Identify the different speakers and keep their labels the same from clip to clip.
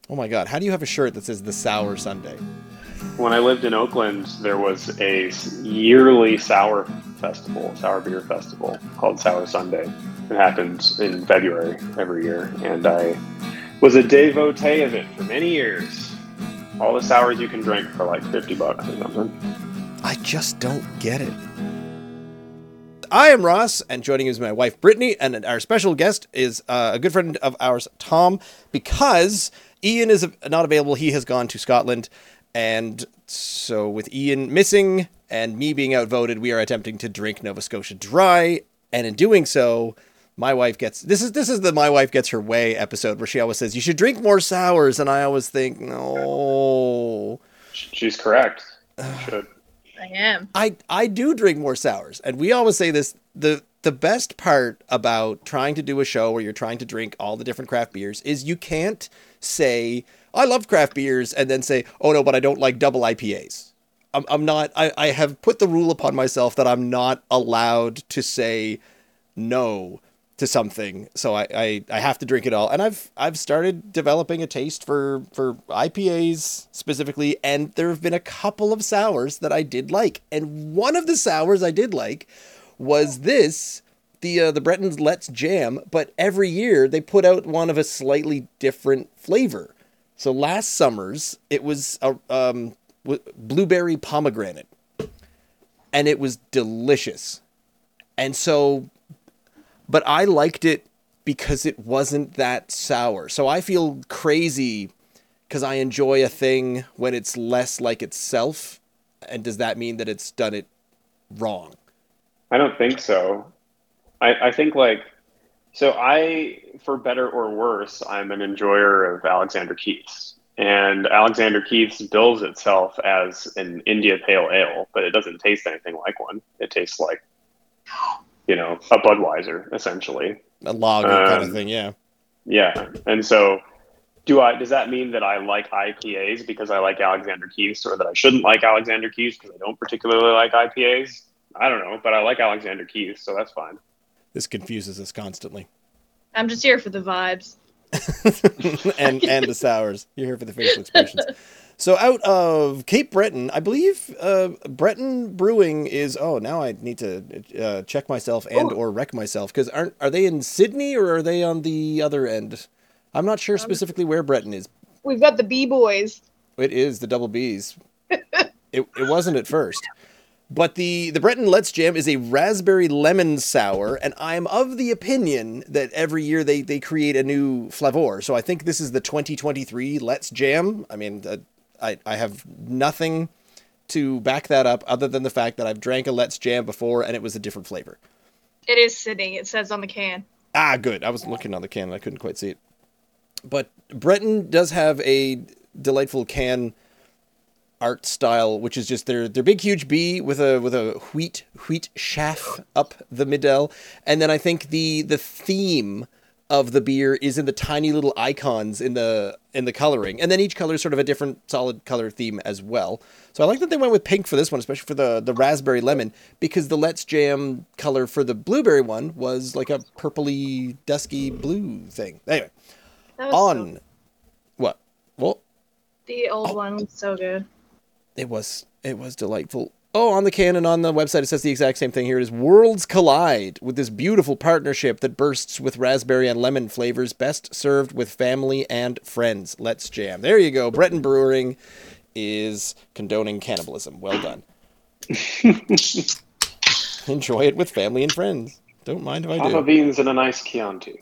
Speaker 1: Oh my God. How do you have a shirt that says the Sour Sunday?
Speaker 2: When I lived in Oakland, there was a yearly sour beer festival called Sour Sunday. It happens in February every year, and I was a devotee of it for many years. All the sours you can drink for like $50 or something.
Speaker 1: I just don't get it. I am Ross, and joining is my wife, Brittany, and our special guest is a good friend of ours, Tom, because Ian is not available. He has gone to Scotland, and so with Ian missing and me being outvoted, we are attempting to drink Nova Scotia Dry, and in doing so, my wife gets this is the my wife gets her way episode where she always says you should drink more sours, and I always think no.
Speaker 2: She's correct. You should.
Speaker 3: I am.
Speaker 1: I do drink more sours, and we always say this. The best part about trying to do a show where you're trying to drink all the different craft beers is you can't say I love craft beers and then say, oh no, but I don't like double IPAs. I'm not. I have put the rule upon myself that I'm not allowed to say no to something, so I have to drink it all. And I've started developing a taste for IPAs specifically, and there have been a couple of sours that I did like. And one of the sours I did like was the Breton's Let's Jam, but every year they put out one of a slightly different flavor. So last summer's it was a blueberry pomegranate, and it was delicious. And so, but I liked it because it wasn't that sour. So I feel crazy because I enjoy a thing when it's less like itself. And does that mean that it's done it wrong?
Speaker 2: I don't think so. I think like so I for better or worse, I'm an enjoyer of Alexander Keith's. And Alexander Keith's bills itself as an India Pale Ale, but it doesn't taste anything like one. It tastes like, a Budweiser essentially.
Speaker 1: A lager kind of thing, yeah.
Speaker 2: Yeah. And so does that mean that I like IPAs because I like Alexander Keith's, or that I shouldn't like Alexander Keith's because I don't particularly like IPAs? I don't know, but I like Alexander Keith's, so that's fine.
Speaker 1: This confuses us constantly.
Speaker 3: I'm just here for the vibes.
Speaker 1: and the sours. You're here for the facial expressions. So out of Cape Breton, I believe Breton Brewing is. Oh, now I need to check myself or wreck myself, because are they in Sydney or are they on the other end? I'm not sure specifically where Breton is.
Speaker 3: We've got the B-boys.
Speaker 1: It is the double B's. It wasn't at first. But the Breton Let's Jam is a raspberry lemon sour, and I'm of the opinion that every year they create a new flavor. So I think this is the 2023 Let's Jam. I mean, I have nothing to back that up other than the fact that I've drank a Let's Jam before and it was a different flavor.
Speaker 3: It is Sydney. It says on the can.
Speaker 1: Ah, good. I was looking on the can and I couldn't quite see it. But Breton does have a delightful can art style, which is just their big huge B with a wheat chaff up the middle, and then I think the theme of the beer is in the tiny little icons in the coloring, and then each color is sort of a different solid color theme as well. So I like that they went with pink for this one, especially for the raspberry lemon, because the Let's Jam color for the blueberry one was like a purpley dusky blue thing. Anyway, on what? Well,
Speaker 3: the old one was so good.
Speaker 1: It was delightful. Oh, on the can and on the website, it says the exact same thing here. It is Worlds Collide with this beautiful partnership that bursts with raspberry and lemon flavors, best served with family and friends. Let's jam. There you go. Breton Brewing is condoning cannibalism. Well done. Enjoy it with family and friends. Don't mind if I do.
Speaker 2: Fava beans and a nice Chianti.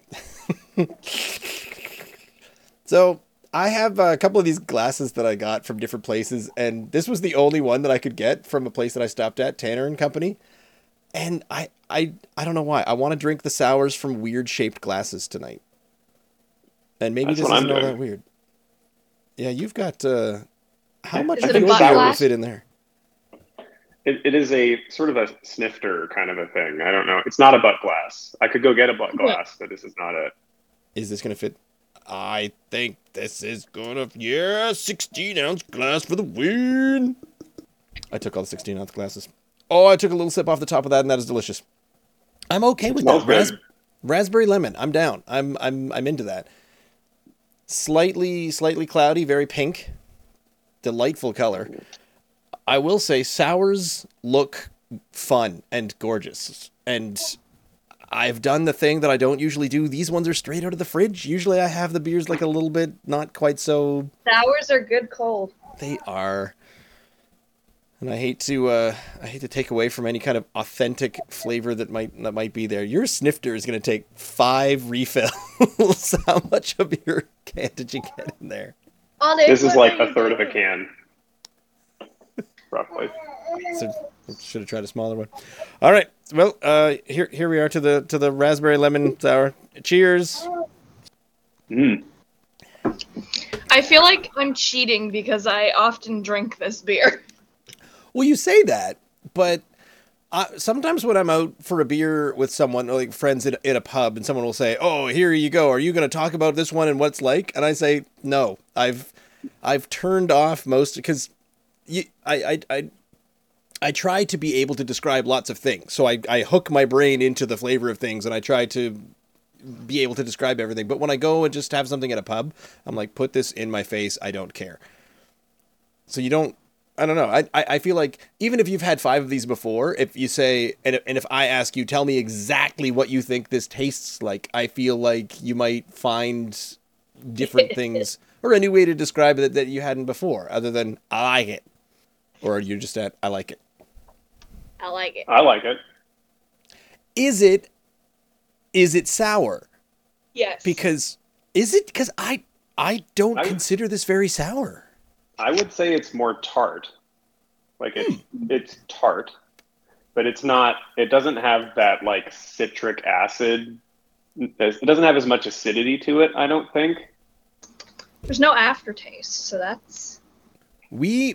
Speaker 1: So I have a couple of these glasses that I got from different places, and this was the only one that I could get from a place that I stopped at, Tanner and Company. And I don't know why. I want to drink the sours from weird shaped glasses tonight. And maybe this isn't all that weird. Yeah, you've got how much of your beer will fit in there?
Speaker 2: It is a sort of a snifter kind of a thing. I don't know. It's not a butt glass. I could go get a butt glass, but this is not it.
Speaker 1: Is this going to fit? I think this is gonna, 16-ounce glass for the win. I took all the 16-ounce glasses. Oh, I took a little sip off the top of that, and that is delicious. I'm okay with that. Raspberry lemon. I'm down. I'm into that. slightly cloudy, very pink, delightful color. I will say sours look fun and gorgeous, and I've done the thing that I don't usually do. These ones are straight out of the fridge. Usually I have the beers like a little bit not quite so.
Speaker 3: Sours are good cold.
Speaker 1: They are. And I hate to take away from any kind of authentic flavor that might be there. Your snifter is going to take 5 refills. How much of your can did you get in there?
Speaker 2: This is like a third of a can, roughly.
Speaker 1: So should have tried a smaller one. All right. Well, here we are to the raspberry lemon sour. Cheers.
Speaker 2: Mm.
Speaker 3: I feel like I'm cheating because I often drink this beer.
Speaker 1: Well, you say that, but sometimes when I'm out for a beer with someone, like friends in a pub, and someone will say, "Oh, here you go. Are you going to talk about this one and what it's like?" And I say, "No, I've turned off most because I try to be able to describe lots of things. So I hook my brain into the flavor of things, and I try to be able to describe everything. But when I go and just have something at a pub, I'm like, put this in my face. I don't care. So you don't. I don't know. I feel like even if you've had 5 of these before, if you say, and if I ask you, tell me exactly what you think this tastes like, I feel like you might find different things or a new way to describe it that you hadn't before, other than I like it. Or you're just at, I like it.
Speaker 3: I like it.
Speaker 2: I like it.
Speaker 1: Is it sour?
Speaker 3: Yes.
Speaker 1: Because I don't consider this very sour.
Speaker 2: I would say it's more tart. Like it's tart, but it's not. It doesn't have that like citric acid. It doesn't have as much acidity to it, I don't think.
Speaker 3: There's no aftertaste, so that's.
Speaker 1: We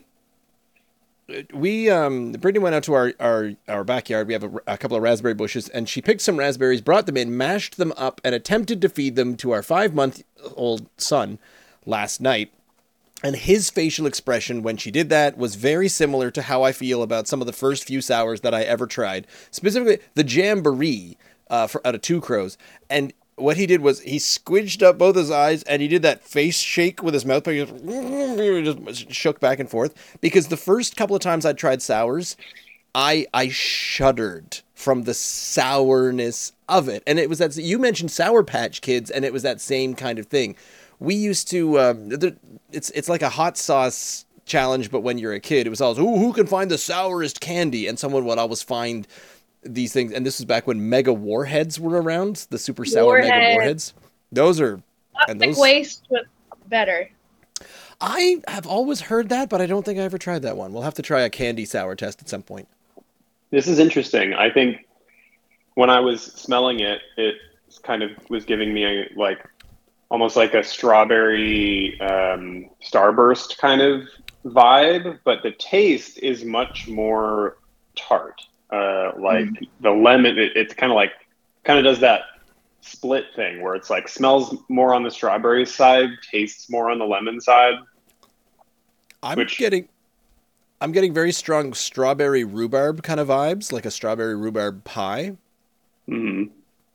Speaker 1: Brittany went out to our backyard. We have a couple of raspberry bushes, and she picked some raspberries, brought them in, mashed them up, and attempted to feed them to our 5-month-old son last night. And his facial expression when she did that was very similar to how I feel about some of the first few sours that I ever tried. Specifically, the Jamboree out of Two Crows. And what he did was he squidged up both his eyes and he did that face shake with his mouth. He just shook back and forth. Because the first couple of times I tried sours, I shuddered from the sourness of it. And it was that you mentioned Sour Patch Kids, and it was that same kind of thing. We used to, it's like a hot sauce challenge, but when you're a kid, it was always, who can find the sourest candy? And someone would always find these things. And this was back when Mega Warheads were around, the super sour Mega Warheads. Those are...
Speaker 3: Plastic waste, but better.
Speaker 1: I have always heard that, but I don't think I ever tried that one. We'll have to try a candy sour test at some point.
Speaker 2: This is interesting. I think when I was smelling it, it kind of was giving me almost like a strawberry starburst kind of vibe, but the taste is much more tart. The lemon, it's kind of does that split thing where it's like smells more on the strawberry side, tastes more on the lemon side.
Speaker 1: I'm getting very strong strawberry rhubarb kind of vibes, like a strawberry rhubarb pie.
Speaker 2: Mm-hmm.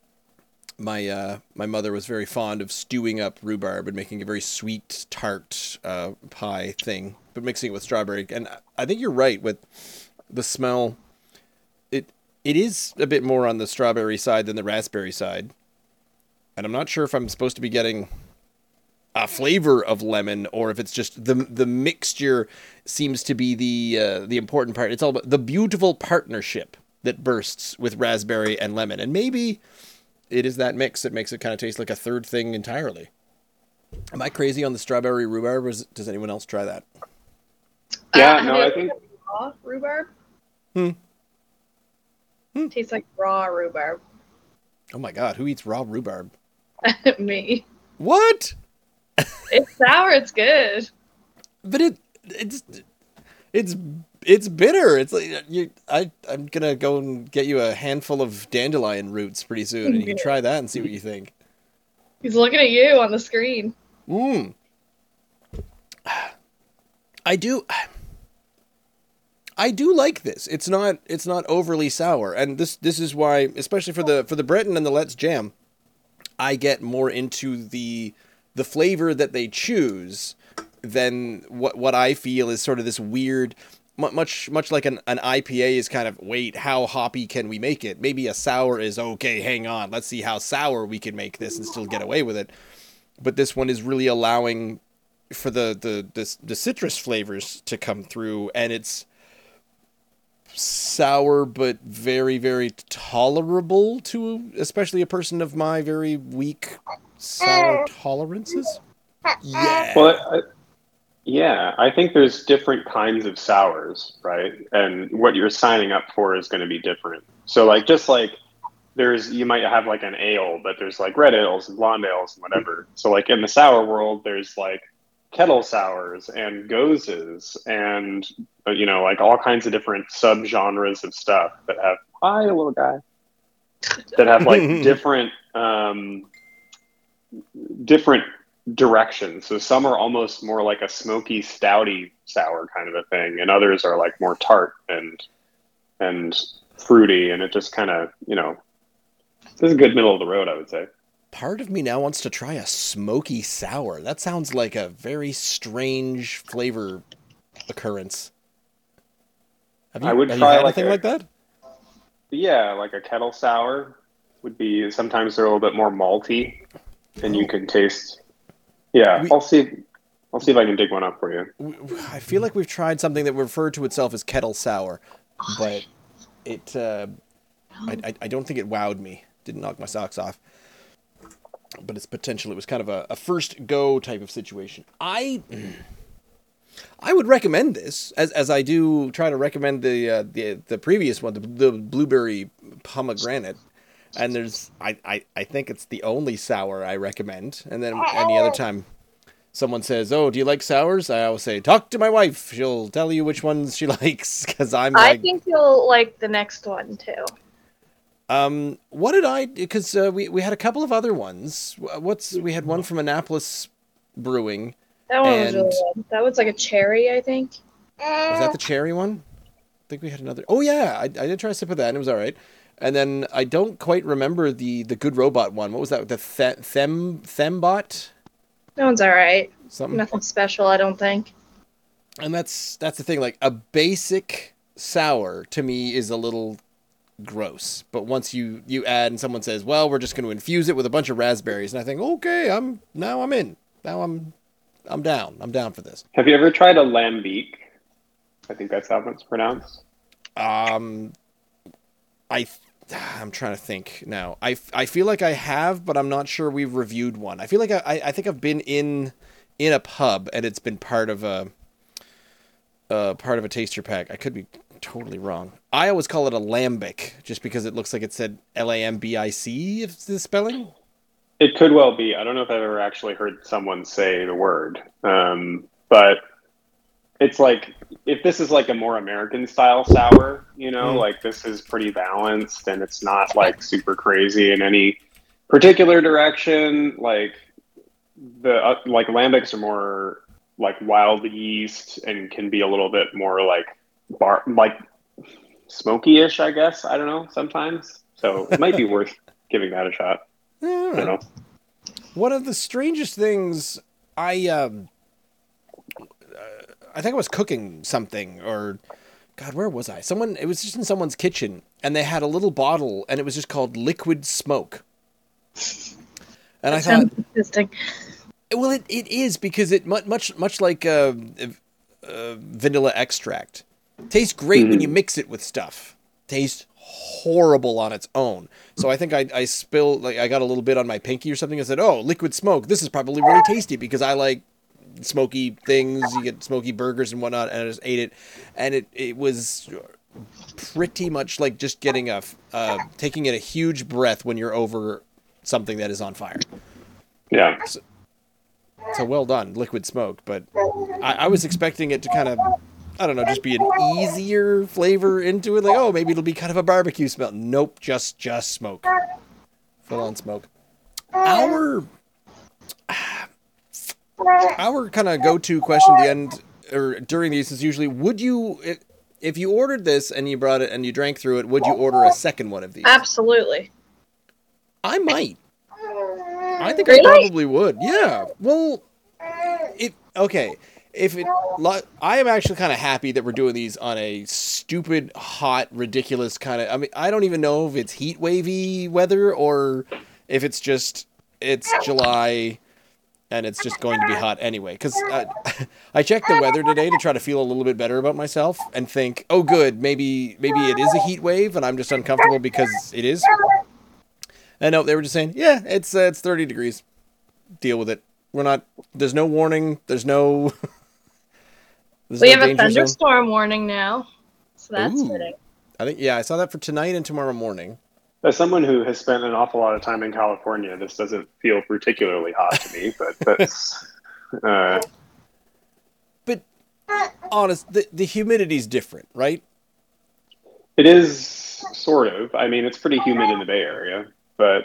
Speaker 1: My mother was very fond of stewing up rhubarb and making a very sweet tart pie thing, but mixing it with strawberry. And I think you're right with the smell. It is a bit more on the strawberry side than the raspberry side. And I'm not sure if I'm supposed to be getting a flavor of lemon or if it's just the mixture seems to be the important part. It's all about the beautiful partnership that bursts with raspberry and lemon. And maybe it is that mix that makes it kind of taste like a third thing entirely. Am I crazy on the strawberry rhubarb, or does anyone else try that?
Speaker 2: Yeah, no, I think
Speaker 3: raw rhubarb.
Speaker 1: Tastes
Speaker 3: like raw rhubarb.
Speaker 1: Oh my god, who eats raw rhubarb?
Speaker 3: Me.
Speaker 1: What?
Speaker 3: It's sour. It's good.
Speaker 1: But it's bitter. It's like I'm gonna go and get you a handful of dandelion roots pretty soon, and you can try that and see what you think.
Speaker 3: He's looking at you on the screen.
Speaker 1: I do like this. It's not overly sour, and this is why, especially for the Breton and the Let's Jam, I get more into the the flavor that they choose, then what I feel is sort of this weird, much like an IPA is kind of, wait, how hoppy can we make it? Maybe a sour is, okay, hang on, let's see how sour we can make this and still get away with it. But this one is really allowing for the citrus flavors to come through, and it's sour but very, very tolerable to especially a person of my very weak sour tolerances. Yeah.
Speaker 2: Well, yeah, I think there's different kinds of sours, right? And what you're signing up for is going to be different. So like, just like you might have like an ale, but there's like red ales and blonde ales and whatever. So like in the sour world, there's like kettle sours and gozes and, like all kinds of different subgenres of stuff that have, hi, little guy, that have like different directions. So some are almost more like a smoky, stouty sour kind of a thing, and others are like more tart and fruity, and it just kind of, this is a good middle of the road, I would say.
Speaker 1: Part of me now wants to try a smoky sour. That sounds like a very strange flavor occurrence. Have you had anything like that?
Speaker 2: Yeah, like a kettle sour would be, sometimes they're a little bit more malty, and you can taste. Yeah, I'll see if I can dig one up for you.
Speaker 1: I feel like we've tried something that referred to itself as kettle sour, but it I don't think it wowed me. Didn't knock my socks off. But its potential, it was kind of a first go type of situation. I would recommend this, as I do try to recommend the previous one, the blueberry pomegranate. And I think it's the only sour I recommend. And then any other time someone says, "Oh, do you like sours?" I always say, "Talk to my wife. She'll tell you which ones she likes." Because I
Speaker 3: think you'll like the next one too.
Speaker 1: What did I? Because we had a couple of other ones. We had one from Annapolis Brewing.
Speaker 3: That one was really good. That was like a cherry, I think.
Speaker 1: Was that the cherry one? I think we had another. Oh yeah, I did try a sip of that, and it was all right. And then I don't quite remember the Good Robot one. What was that? The Thembot?
Speaker 3: That one's all right.
Speaker 1: Something.
Speaker 3: Nothing special, I don't think.
Speaker 1: And that's the thing. Like, a basic sour to me is a little gross. But once you add and someone says, "Well, we're just going to infuse it with a bunch of raspberries," and I think, okay, I'm in. Now I'm down. I'm down for this.
Speaker 2: Have you ever tried a lambic? I think that's how it's pronounced.
Speaker 1: I'm trying to think now. I feel like I have, but I'm not sure we've reviewed one. I feel like I think I've been in a pub and it's been part of a taster pack. I could be totally wrong. I always call it a lambic just because it looks like it said LAMBIC, if it's the spelling.
Speaker 2: It could well be. I don't know if I've ever actually heard someone say the word, but it's like, if this is like a more American style sour, like this is pretty balanced and it's not like super crazy in any particular direction. Like like lambics are more like wild yeast and can be a little bit more like smoky-ish, I guess. I don't know, sometimes. So it might be worth giving that a shot. I don't know.
Speaker 1: One of the strangest things, I think I was cooking something, or God, where was I? It was just in someone's kitchen, and they had a little bottle, and it was just called Liquid Smoke. And I thought,
Speaker 3: interesting.
Speaker 1: Well, it is, because it much like vanilla extract. Tastes great when you mix it with stuff. Tastes horrible on its own. So I think I spilled, like, I got a little bit on my pinky or something. I said, "Oh, Liquid Smoke. This is probably really tasty," because I like smoky things. You get smoky burgers and whatnot, and I just ate it, and it was pretty much like just getting taking in a huge breath when you're over something that is on fire.
Speaker 2: Yeah.
Speaker 1: So well done, Liquid Smoke. But I was expecting it to kind of, I don't know, just be an easier flavor into it. Like, oh, maybe it'll be kind of a barbecue smell. Nope, just smoke. Full on smoke. Our kind of go-to question at the end, or during these, is usually, if you ordered this and you brought it and you drank through it, would you order a second one of these?
Speaker 3: Absolutely.
Speaker 1: I might. I think I
Speaker 3: Really?
Speaker 1: probably would. Yeah. Well, okay. I am actually kind of happy that we're doing these on a stupid, hot, ridiculous kind of. I mean, I don't even know if it's heat wavy weather or if it's July and it's just going to be hot anyway. Because I checked the weather today to try to feel a little bit better about myself and think, oh, good, maybe it is a heat wave and I'm just uncomfortable because it is. And no, they were just saying, yeah, it's 30 degrees. Deal with it. There's no warning. There's no.
Speaker 3: We have a thunderstorm warning now, so that's fitting.
Speaker 1: I saw that for tonight and tomorrow morning.
Speaker 2: As someone who has spent an awful lot of time in California, this doesn't feel particularly hot to me, but that's.
Speaker 1: But honest, the humidity's different, right?
Speaker 2: It is sort of. I mean, it's pretty humid in the Bay Area, but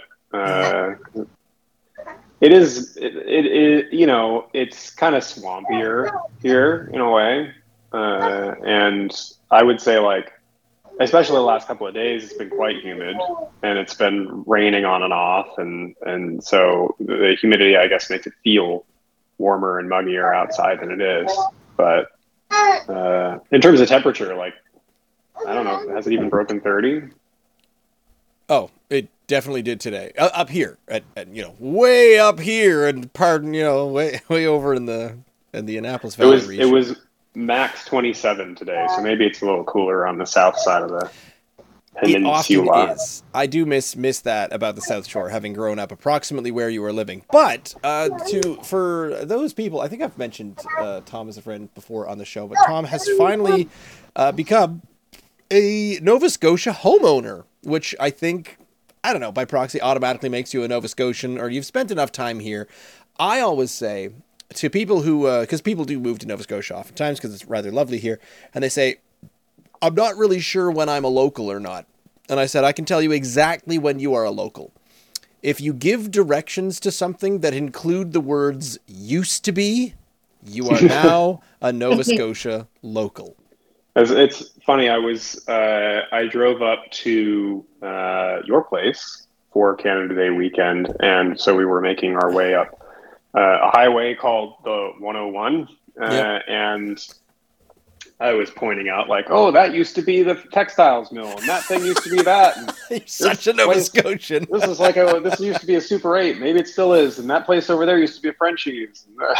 Speaker 2: it is. It's kind of swampier here in a way, and I would say especially the last couple of days, it's been quite humid, and it's been raining on and off, and so the humidity, I guess, makes it feel warmer and muggier outside than it is. But in terms of temperature, I don't know, has it even broken 30?
Speaker 1: Oh, it definitely did today. Up here, at way up here, and way over in the Annapolis Valley region.
Speaker 2: It was max 27 today, so maybe it's a little cooler on the south side of the peninsula.
Speaker 1: It often is. I do miss that about the South Shore, having grown up approximately where you are living. But for those people, I think I've mentioned Tom as a friend before on the show, but Tom has finally become a Nova Scotia homeowner, which I think, I don't know, by proxy automatically makes you a Nova Scotian, or you've spent enough time here. I always say to people who, because people do move to Nova Scotia oftentimes because it's rather lovely here, and they say, I'm not really sure when I'm a local or not. And I said, I can tell you exactly when you are a local. If you give directions to something that include the words used to be, you are now a Nova Scotia local.
Speaker 2: It's funny. I drove up to your place for Canada Day weekend, and so we were making our way up a highway called the 101, and I was pointing out that used to be the textiles mill, and that thing used to be that. And
Speaker 1: you're such a Nova Scotian.
Speaker 2: This used to be a Super 8. Maybe it still is, and that place over there used to be a Frenchie's.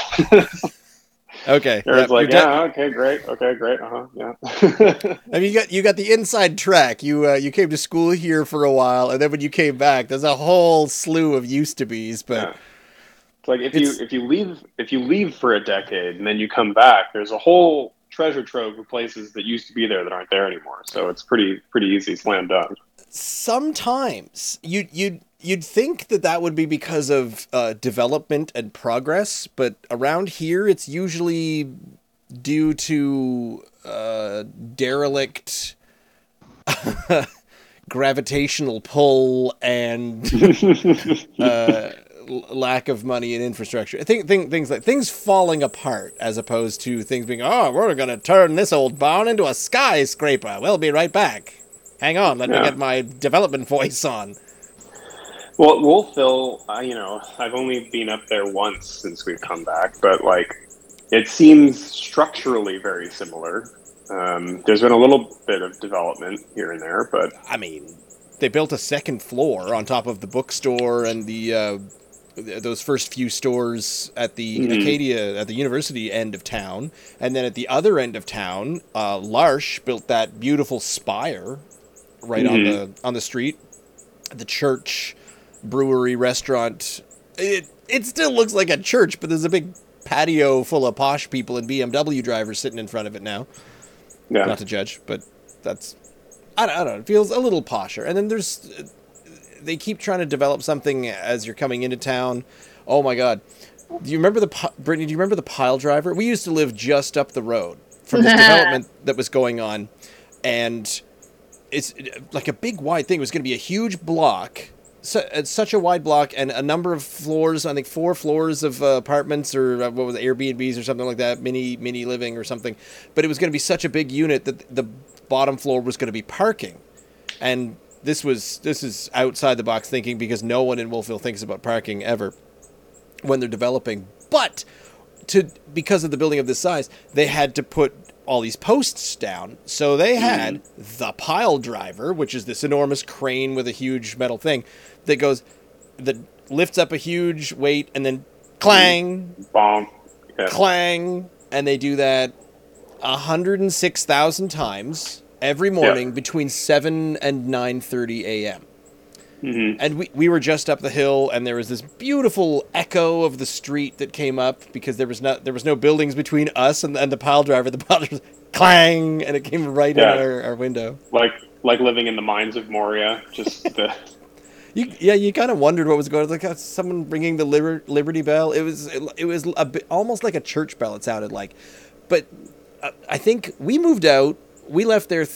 Speaker 1: Okay.
Speaker 2: It's okay, great. Yeah.
Speaker 1: I mean, you got the inside track. You came to school here for a while, and then when you came back, there's a whole slew of used to be's. But
Speaker 2: it's if you leave for a decade and then you come back, there's a whole treasure trove of places that used to be there that aren't there anymore. So it's pretty easy, slam dunk.
Speaker 1: Sometimes you'd think that would be because of development and progress, but around here it's usually due to derelict gravitational pull and lack of money and infrastructure. Things falling apart as opposed to things being, we're going to turn this old barn into a skyscraper. We'll be right back. Hang on, let me get my development voice on.
Speaker 2: Well, Wolfville, I've only been up there once since we've come back, but it seems structurally very similar. There's been a little bit of development here and there, but
Speaker 1: I mean, they built a second floor on top of the bookstore and the those first few stores at the Acadia, at the university end of town, and then at the other end of town, L'Arche built that beautiful spire right on the street. The church, brewery, restaurant. It still looks like a church, but there's a big patio full of posh people and BMW drivers sitting in front of it now. Yeah. Not to judge, but that's, I don't know, it feels a little posher. And then they keep trying to develop something as you're coming into town. Oh my God. Brittany, do you remember the pile driver? We used to live just up the road from this development that was going on. And it's like a big wide thing. It was going to be a huge block. It's such a wide block and a number of floors, I think 4 floors of apartments or what was it, Airbnbs or something like that, mini living or something. But it was going to be such a big unit that the bottom floor was going to be parking. And this is outside the box thinking because no one in Wolfville thinks about parking ever. when they're developing. But because of the building of this size, they had to put all these posts down. So they had the pile driver, which is this enormous crane with a huge metal thing that lifts up a huge weight and then clang,
Speaker 2: Bonk. Yeah.
Speaker 1: clang, and they do that 106,000 times every morning between 7 and 9:30 a.m.
Speaker 2: Mm-hmm.
Speaker 1: And we were just up the hill, and there was this beautiful echo of the street that came up because there was no buildings between us and the pile driver. The pile driver was clang, and it came right in our window.
Speaker 2: Like living in the mines of Moria, just the.
Speaker 1: You kind of wondered what was going on. Like someone ringing the Liberty Bell. It was a bit, almost like a church bell. It sounded like, but I think we moved out. We left there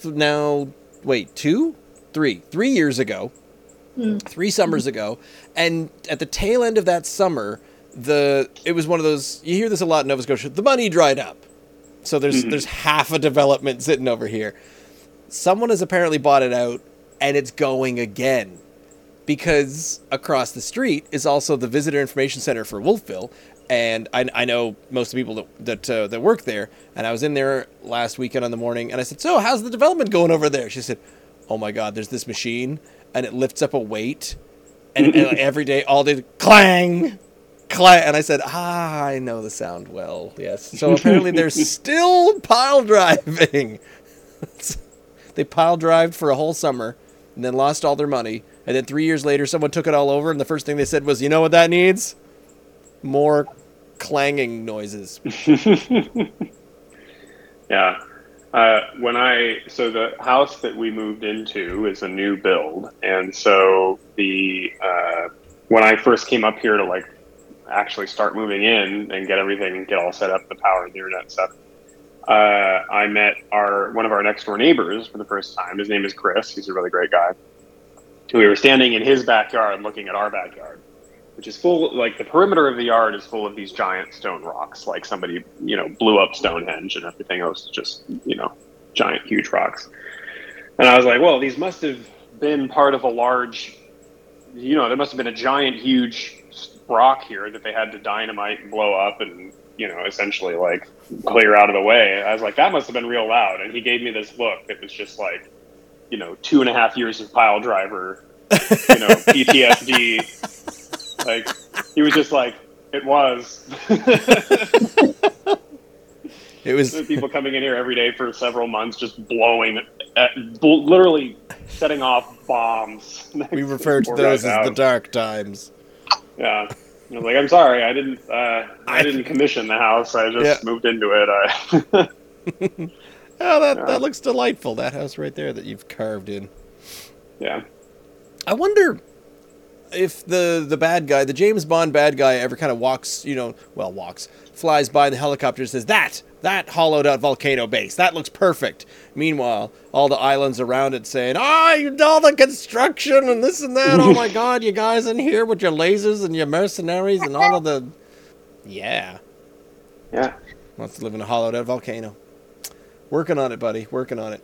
Speaker 1: 3 years ago. 3 summers ago, and at the tail end of that summer, it was one of those, you hear this a lot in Nova Scotia, the money dried up. So there's half a development sitting over here. Someone has apparently bought it out, and it's going again. Because across the street is also the Visitor Information Center for Wolfville, and I know most of the people that work there, and I was in there last weekend on the morning, and I said, so how's the development going over there? She said, oh my God, there's this machine, and it lifts up a weight, and every day, all day, clang, clang. And I said, I know the sound well, yes. So apparently they're still pile driving. They pile drived for a whole summer, and then lost all their money. And then 3 years later, someone took it all over, and the first thing they said was, you know what that needs? More clanging noises.
Speaker 2: Yeah. So the house that we moved into is a new build, and so when I first came up here to like actually start moving in and get all set up, the power and the internet stuff, I met one of our next door neighbors for the first time. His name is Chris. He's a really great guy. We were standing in his backyard looking at our backyard, which is full, like the perimeter of the yard is full of these giant stone rocks, like somebody, blew up Stonehenge, and everything else is just, giant, huge rocks. And I was like, well, these must have been part of a large, there must have been a giant, huge rock here that they had to dynamite and blow up and, essentially like clear out of the way. I was like, that must have been real loud. And he gave me this look that was just like, 2.5 years of pile driver, PTSD. Like, he was just like, it was.
Speaker 1: It was
Speaker 2: people coming in here every day for several months, just literally setting off bombs.
Speaker 1: We refer to those as the dark times.
Speaker 2: Yeah. I was like, I'm sorry, I didn't commission the house. I just moved into it.
Speaker 1: Oh, that looks delightful. That house right there that you've carved in.
Speaker 2: Yeah.
Speaker 1: I wonder if the bad guy, the James Bond bad guy, ever kind of flies by the helicopter and says, that hollowed out volcano base, that looks perfect. Meanwhile, all the islands around it saying, all the construction and this and that. Oh my God, you guys in here with your lasers and your mercenaries and all of the... Yeah.
Speaker 2: Yeah.
Speaker 1: Wants to live in a hollowed out volcano. Working on it, buddy. Working on it.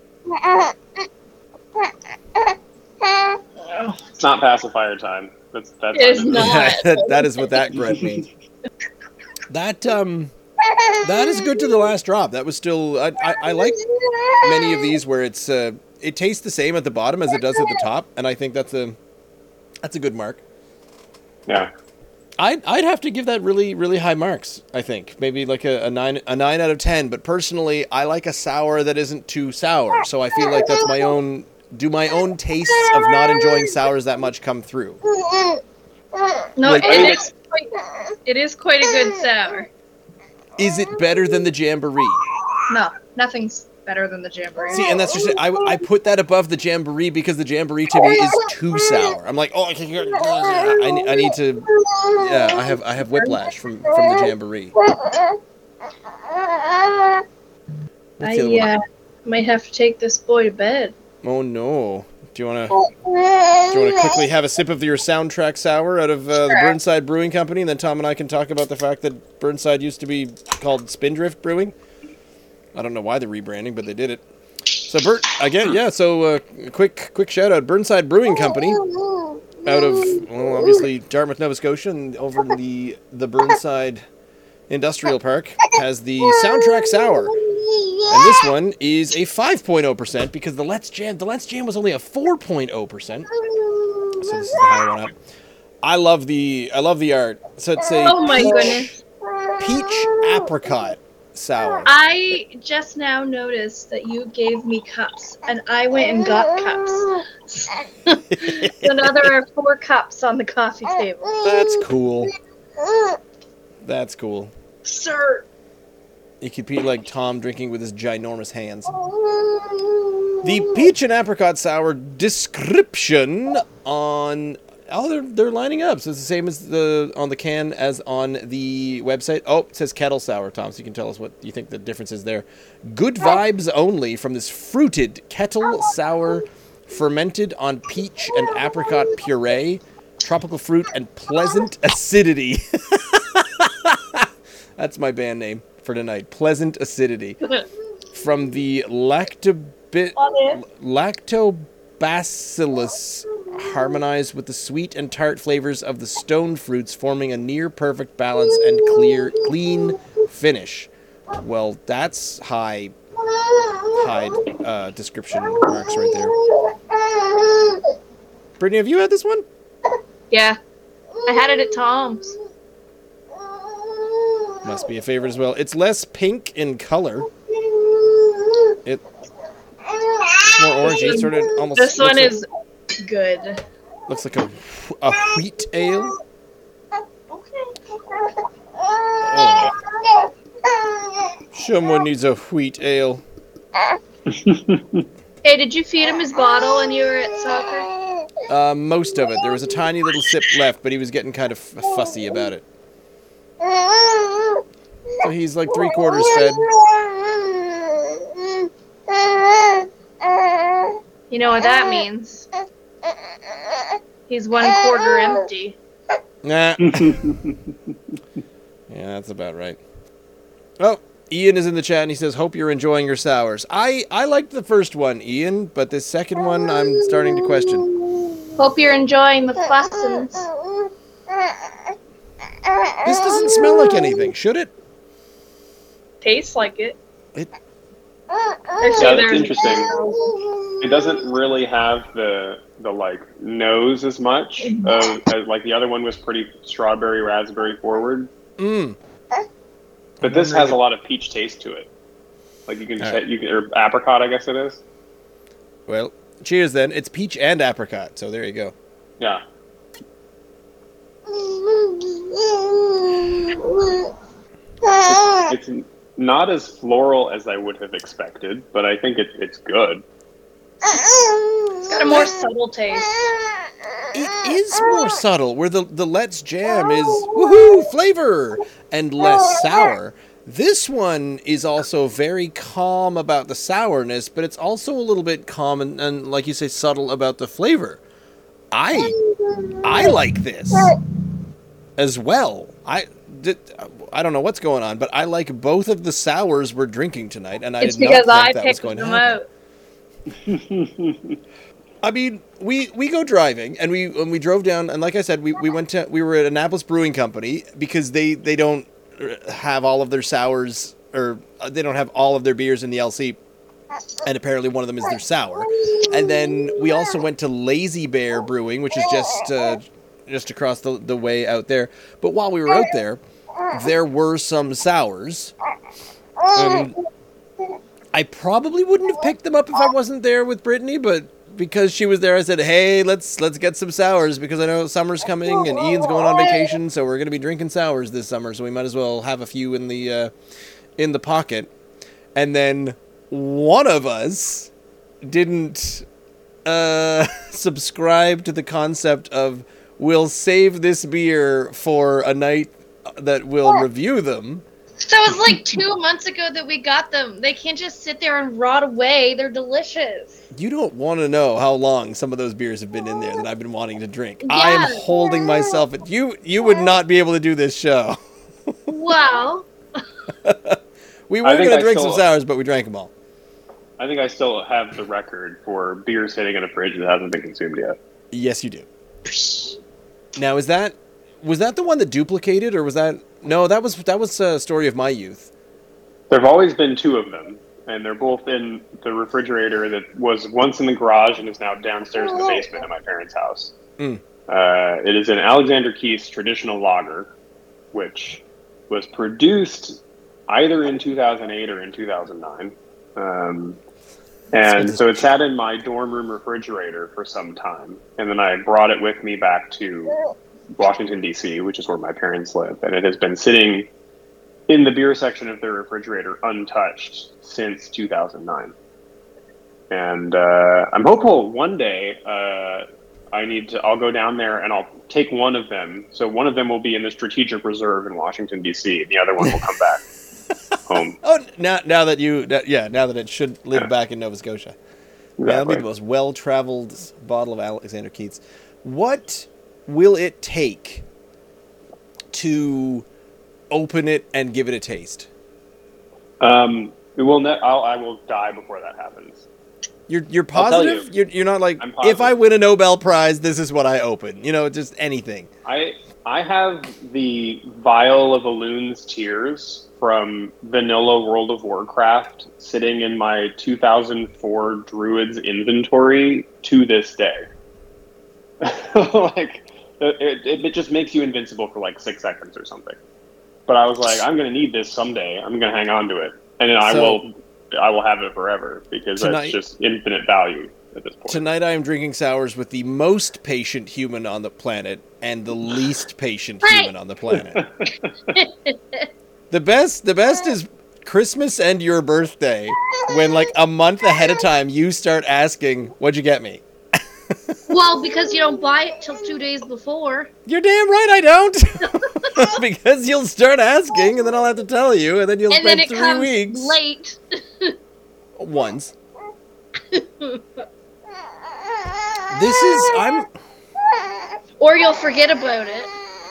Speaker 2: It's not pacifier time. That's
Speaker 3: it is not.
Speaker 1: That is what that grunt means. That is good to the last drop. That was still... I like many of these where it's it tastes the same at the bottom as it does at the top, and I think that's a good mark.
Speaker 2: Yeah.
Speaker 1: I'd have to give that really, really high marks, I think. Maybe like a 9 out of 10, but personally, I like a sour that isn't too sour, so I feel like that's my own tastes of not enjoying sours that much come through.
Speaker 3: No, it is quite a good sour.
Speaker 1: Is it better than the Jamboree?
Speaker 3: No, nothing's better than the Jamboree.
Speaker 1: See, and that's just it. I put that above the Jamboree because the Jamboree to me is too sour. I'm like, I need to. Yeah, I have whiplash from the Jamboree.
Speaker 3: I might have to take this boy to bed.
Speaker 1: Oh no! Do you want to quickly have a sip of your soundtrack sour out of the Burnside Brewing Company, and then Tom and I can talk about the fact that Burnside used to be called Spindrift Brewing? I don't know why they're rebranding, but they did it. So quick shout out, Burnside Brewing Company. out of, well, obviously Dartmouth, Nova Scotia, and over the Burnside Industrial Park, has the Soundtrack Sour. And this one is a 5.0% because the Let's Jam was only a 4.0%. So this is the higher one up. I love the art. So it's a
Speaker 3: Oh my goodness.
Speaker 1: peach apricot sour.
Speaker 3: I just now noticed that you gave me cups, and I went and got cups. So now there are 4 cups on the coffee table.
Speaker 1: That's cool. That's cool.
Speaker 3: Sir.
Speaker 1: You could be like Tom drinking with his ginormous hands. The peach and apricot sour description on... Oh, they're lining up. So it's the same as on the can as on the website. Oh, it says kettle sour, Tom, so you can tell us what you think the difference is there. Good vibes only from this fruited kettle sour, fermented on peach and apricot puree, tropical fruit, and pleasant acidity. That's my band name for tonight. Pleasant acidity. From the lactobacillus, harmonized with the sweet and tart flavors of the stone fruits, forming a near-perfect balance and clean finish. Well, that's high description marks right there. Brittany, have you had this one?
Speaker 3: Yeah. I had it at Tom's.
Speaker 1: Must be a favorite as well. It's less pink in color. It's more orangey. Sort of almost.
Speaker 3: This one is good.
Speaker 1: Looks like a wheat ale. Oh. Someone needs a wheat ale.
Speaker 3: Hey, did you feed him his bottle when you were at soccer?
Speaker 1: Most of it. There was a tiny little sip left, but he was getting kind of fussy about it. So he's like 3/4 fed.
Speaker 3: You know what that means? He's 1/4 empty.
Speaker 1: Nah. Yeah, that's about right. Oh, Ian is in the chat and he says, hope you're enjoying your sours. I liked the first one, Ian, but this second one I'm starting to question.
Speaker 3: Hope you're enjoying the Fussins.
Speaker 1: This doesn't smell like anything, should it?
Speaker 3: Tastes like it.
Speaker 2: Yeah, that's interesting. It doesn't really have the like nose as much as like the other one was pretty strawberry raspberry forward. But this has a lot of peach taste to it. Like you can or apricot, I guess it is.
Speaker 1: Well, cheers then. It's peach and apricot, so there you go.
Speaker 2: Yeah. It's not as floral as I would have expected, but I think it's good.
Speaker 3: It's got a more subtle taste.
Speaker 1: It is more subtle, where the Let's Jam is woohoo flavor and less sour. This one is also very calm about the sourness, but it's also a little bit calm and like you say, subtle about the flavor. I like this as well. I don't know what's going on, but I like both of the sours we're drinking tonight, and I did not think that was going to happen. I mean, we go driving, and we drove down, and like I said, we were at Annapolis Brewing Company because they don't have all of their sours, or they don't have all of their beers in the LC, and apparently one of them is their sour. And then we also went to Lazy Bear Brewing, which is just across the way out there. But while we were out there were some sours. And I probably wouldn't have picked them up if I wasn't there with Brittany, but because she was there, I said, hey, let's get some sours, because I know summer's coming and Ian's going on vacation, so we're going to be drinking sours this summer, so we might as well have a few in the pocket. And then one of us didn't subscribe to the concept of we'll save this beer for a night that we'll review them.
Speaker 3: That was like 2 months ago that we got them. They can't just sit there and rot away. They're delicious.
Speaker 1: You don't want to know how long some of those beers have been in there that I've been wanting to drink.
Speaker 3: Yeah.
Speaker 1: I am holding myself. You would not be able to do this show.
Speaker 3: Wow.
Speaker 1: We were going to drink some sours, but we drank them all.
Speaker 2: I think I still have the record for beer sitting in a fridge that hasn't been consumed yet.
Speaker 1: Yes, you do. Now, was that the one that duplicated, or was that no? That was a Story of My Youth.
Speaker 2: There have always been two of them, and they're both in the refrigerator that was once in the garage and is now downstairs in the basement at my parents' house. It is an Alexander Keith's traditional lager, which was produced either in 2008 or in 2009. And so it sat in my dorm room refrigerator for some time. And then I brought it with me back to Washington, D.C., which is where my parents live. And it has been sitting in the beer section of their refrigerator untouched since 2009. And I'm hopeful one day I'll go down there and I'll take one of them. So one of them will be in the strategic reserve in Washington, D.C., and the other one will come back home.
Speaker 1: Oh, now that it should live back in Nova Scotia.
Speaker 2: Exactly.
Speaker 1: That'll be the most well-traveled bottle of Alexander Keith's. What will it take to open it and give it a taste?
Speaker 2: I will die before that happens.
Speaker 1: You're positive? You're not like,
Speaker 2: I'm positive.
Speaker 1: if I win a Nobel Prize, this is what I open. Just anything.
Speaker 2: I have the vial of Elun's Tears from Vanilla World of Warcraft sitting in my 2004 Druids inventory to this day. It just makes you invincible for like 6 seconds or something. But I was like, I'm going to need this someday. I'm going to hang on to it. And then I will have it forever because it's just infinite value at this point.
Speaker 1: Tonight I am drinking sours with the most patient human on the planet and the least patient human on the planet. The best is Christmas and your birthday, when like a month ahead of time you start asking, "What'd you get me?"
Speaker 3: Well, because you don't buy it till 2 days before.
Speaker 1: You're damn right I don't. Because you'll start asking, and then I'll have to tell you, and then you'll spend 3 weeks.
Speaker 3: Late.
Speaker 1: Once.
Speaker 3: Or you'll forget about it.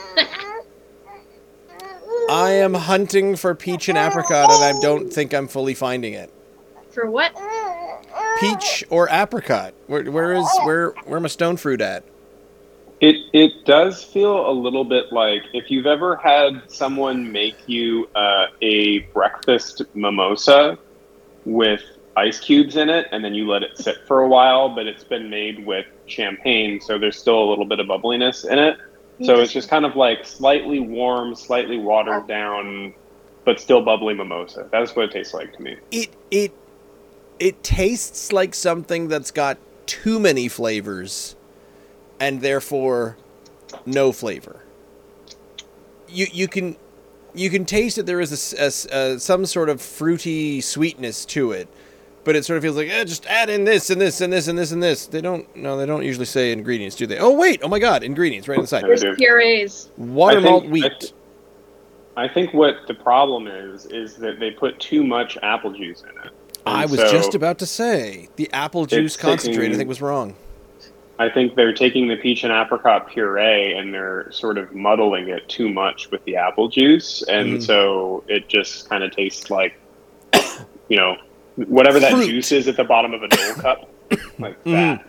Speaker 1: I am hunting for peach and apricot, and I don't think I'm fully finding it.
Speaker 3: For what?
Speaker 1: Peach or apricot? Where my stone fruit at?
Speaker 2: It does feel a little bit like if you've ever had someone make you a breakfast mimosa with ice cubes in it, and then you let it sit for a while, but it's been made with champagne, so there's still a little bit of bubbliness in it. So it's just kind of like slightly warm, slightly watered down, but still bubbly mimosa. That's what it tastes like to me.
Speaker 1: It tastes like something that's got too many flavors and therefore no flavor. You can taste that there is some sort of fruity sweetness to it, but it sort of feels like, just add in this and this and this and this and this. They don't usually say ingredients, do they? Oh wait, oh my God, ingredients right on the side.
Speaker 3: There's purees.
Speaker 1: Water malt wheat.
Speaker 2: I think what the problem is that they put too much apple juice in it.
Speaker 1: I was just about to say the apple juice concentrate. I think was wrong.
Speaker 2: I think they're taking the peach and apricot puree and they're sort of muddling it too much with the apple juice, and so it just kind of tastes like, whatever that
Speaker 1: fruit
Speaker 2: juice is at the bottom of a Dole cup, like that.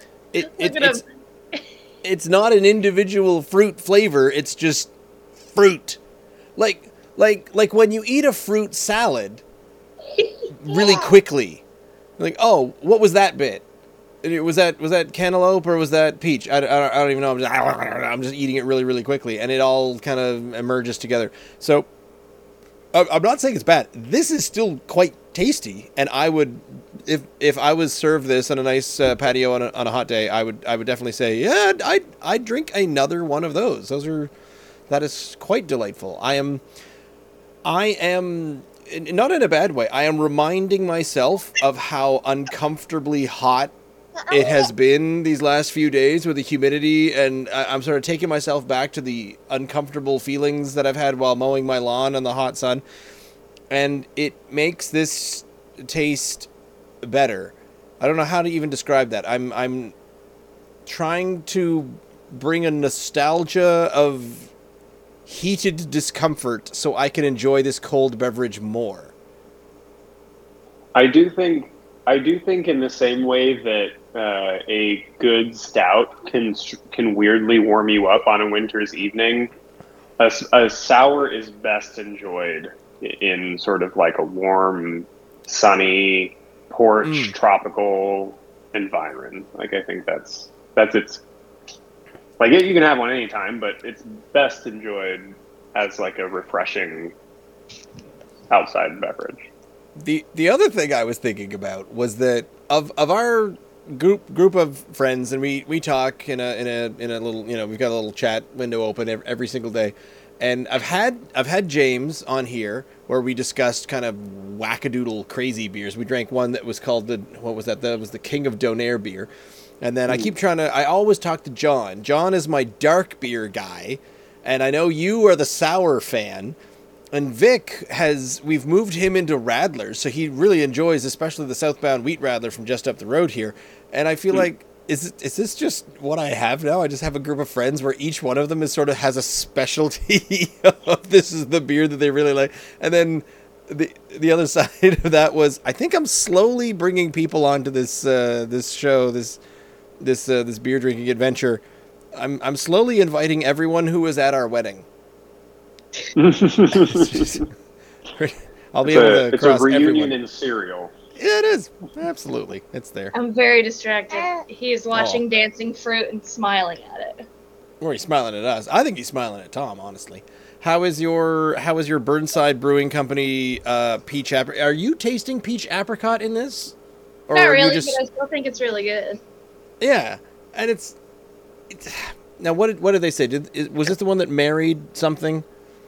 Speaker 1: It's not an individual fruit flavor. It's just fruit, like when you eat a fruit salad really quickly, like, oh, what was that bit? Was that cantaloupe or was that peach? I don't even know. I'm just eating it really, really quickly, and it all kind of emerges together. So I'm not saying it's bad. This is still quite tasty, and I would, if I was served this on a nice patio on a hot day, I would definitely say, yeah, I'd drink another one of those. That is quite delightful. I am not in a bad way. I am reminding myself of how uncomfortably hot it has been these last few days with the humidity, and I'm sort of taking myself back to the uncomfortable feelings that I've had while mowing my lawn in the hot sun, and it makes this taste better. I don't know how to even describe that. I'm trying to bring a nostalgia of heated discomfort so I can enjoy this cold beverage more.
Speaker 2: I do think I do think in the same way that a good stout can weirdly warm you up on a winter's evening, a sour is best enjoyed in sort of like a warm, sunny, porch, tropical environment. Like I think that's its like you can have one anytime, but it's best enjoyed as like a refreshing outside beverage.
Speaker 1: The other thing I was thinking about was that of our group of friends, and we talk in a little, we've got a little chat window open every single day, and I've had James on here where we discussed kind of wackadoodle crazy beers. We drank one that was called what was that? That was the King of Donair beer, and then I always talk to John. John is my dark beer guy, and I know you are the sour fan. And Vic we've moved him into Radlers, so he really enjoys, especially the Southbound Wheat Radler from just up the road here. And I feel like, is this just what I have now? I just have a group of friends where each one of them has a specialty of this is the beer that they really like. And then the other side of that was, I think I'm slowly bringing people onto this show, this beer drinking adventure. I'm slowly inviting everyone who was at our wedding. I'll be able to cross
Speaker 2: a reunion
Speaker 1: everyone.
Speaker 2: in cereal.
Speaker 1: Yeah, it is. Absolutely. It's there.
Speaker 3: I'm very distracted. He's watching Dancing Fruit and smiling at it.
Speaker 1: Or he's smiling at us. I think he's smiling at Tom, honestly. How is your Burnside Brewing Company peach apricot? Are you tasting peach apricot in this?
Speaker 3: Or not really, but I still think it's really good.
Speaker 1: Yeah. And it's now what did they say? Was this the one that married something?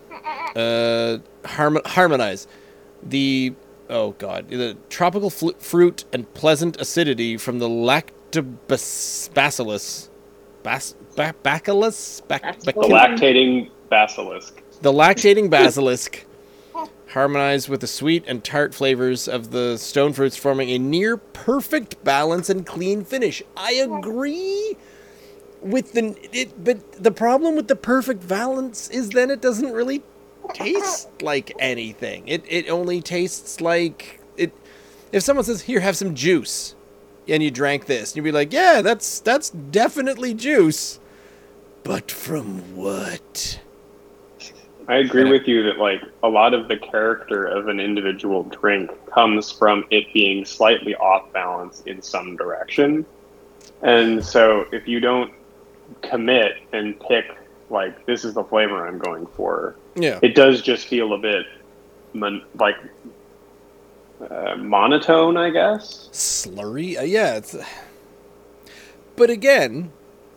Speaker 1: Harmonize the tropical fruit and pleasant acidity from the lactobacillus the lactating basilisk harmonized with the sweet and tart flavors of the stone fruits, forming a near perfect balance and clean finish. I agree with but the problem with the perfect balance is then it doesn't really taste like anything. It only tastes like it. If someone says, "Here, have some juice," and you drank this, you'd be like, "Yeah, that's definitely juice." But from what?
Speaker 2: I agree with you that like a lot of the character of an individual drink comes from it being slightly off balance in some direction. And so if you don't commit and pick like this is the flavor I'm going for, it does just feel a bit monotone, I guess.
Speaker 1: Slurry, yeah. But again,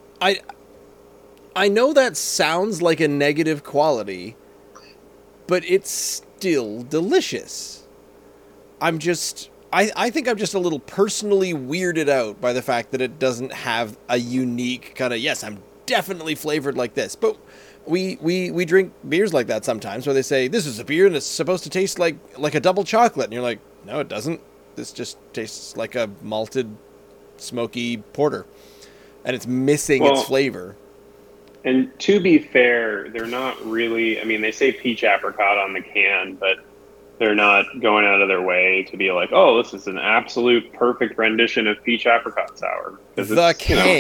Speaker 1: I know that sounds like a negative quality, but it's still delicious. I think I'm just a little personally weirded out by the fact that it doesn't have a unique kind of, yes, I'm definitely flavored like this. But we drink beers like that sometimes where they say, this is a beer and it's supposed to taste like a double chocolate. And you're like, no, it doesn't. This just tastes like a malted, smoky porter. And it's missing its flavor.
Speaker 2: And to be fair, they're not really, I mean, they say peach apricot on the can, but they're not going out of their way to be like, oh, this is an absolute perfect rendition of peach apricot sour.
Speaker 1: The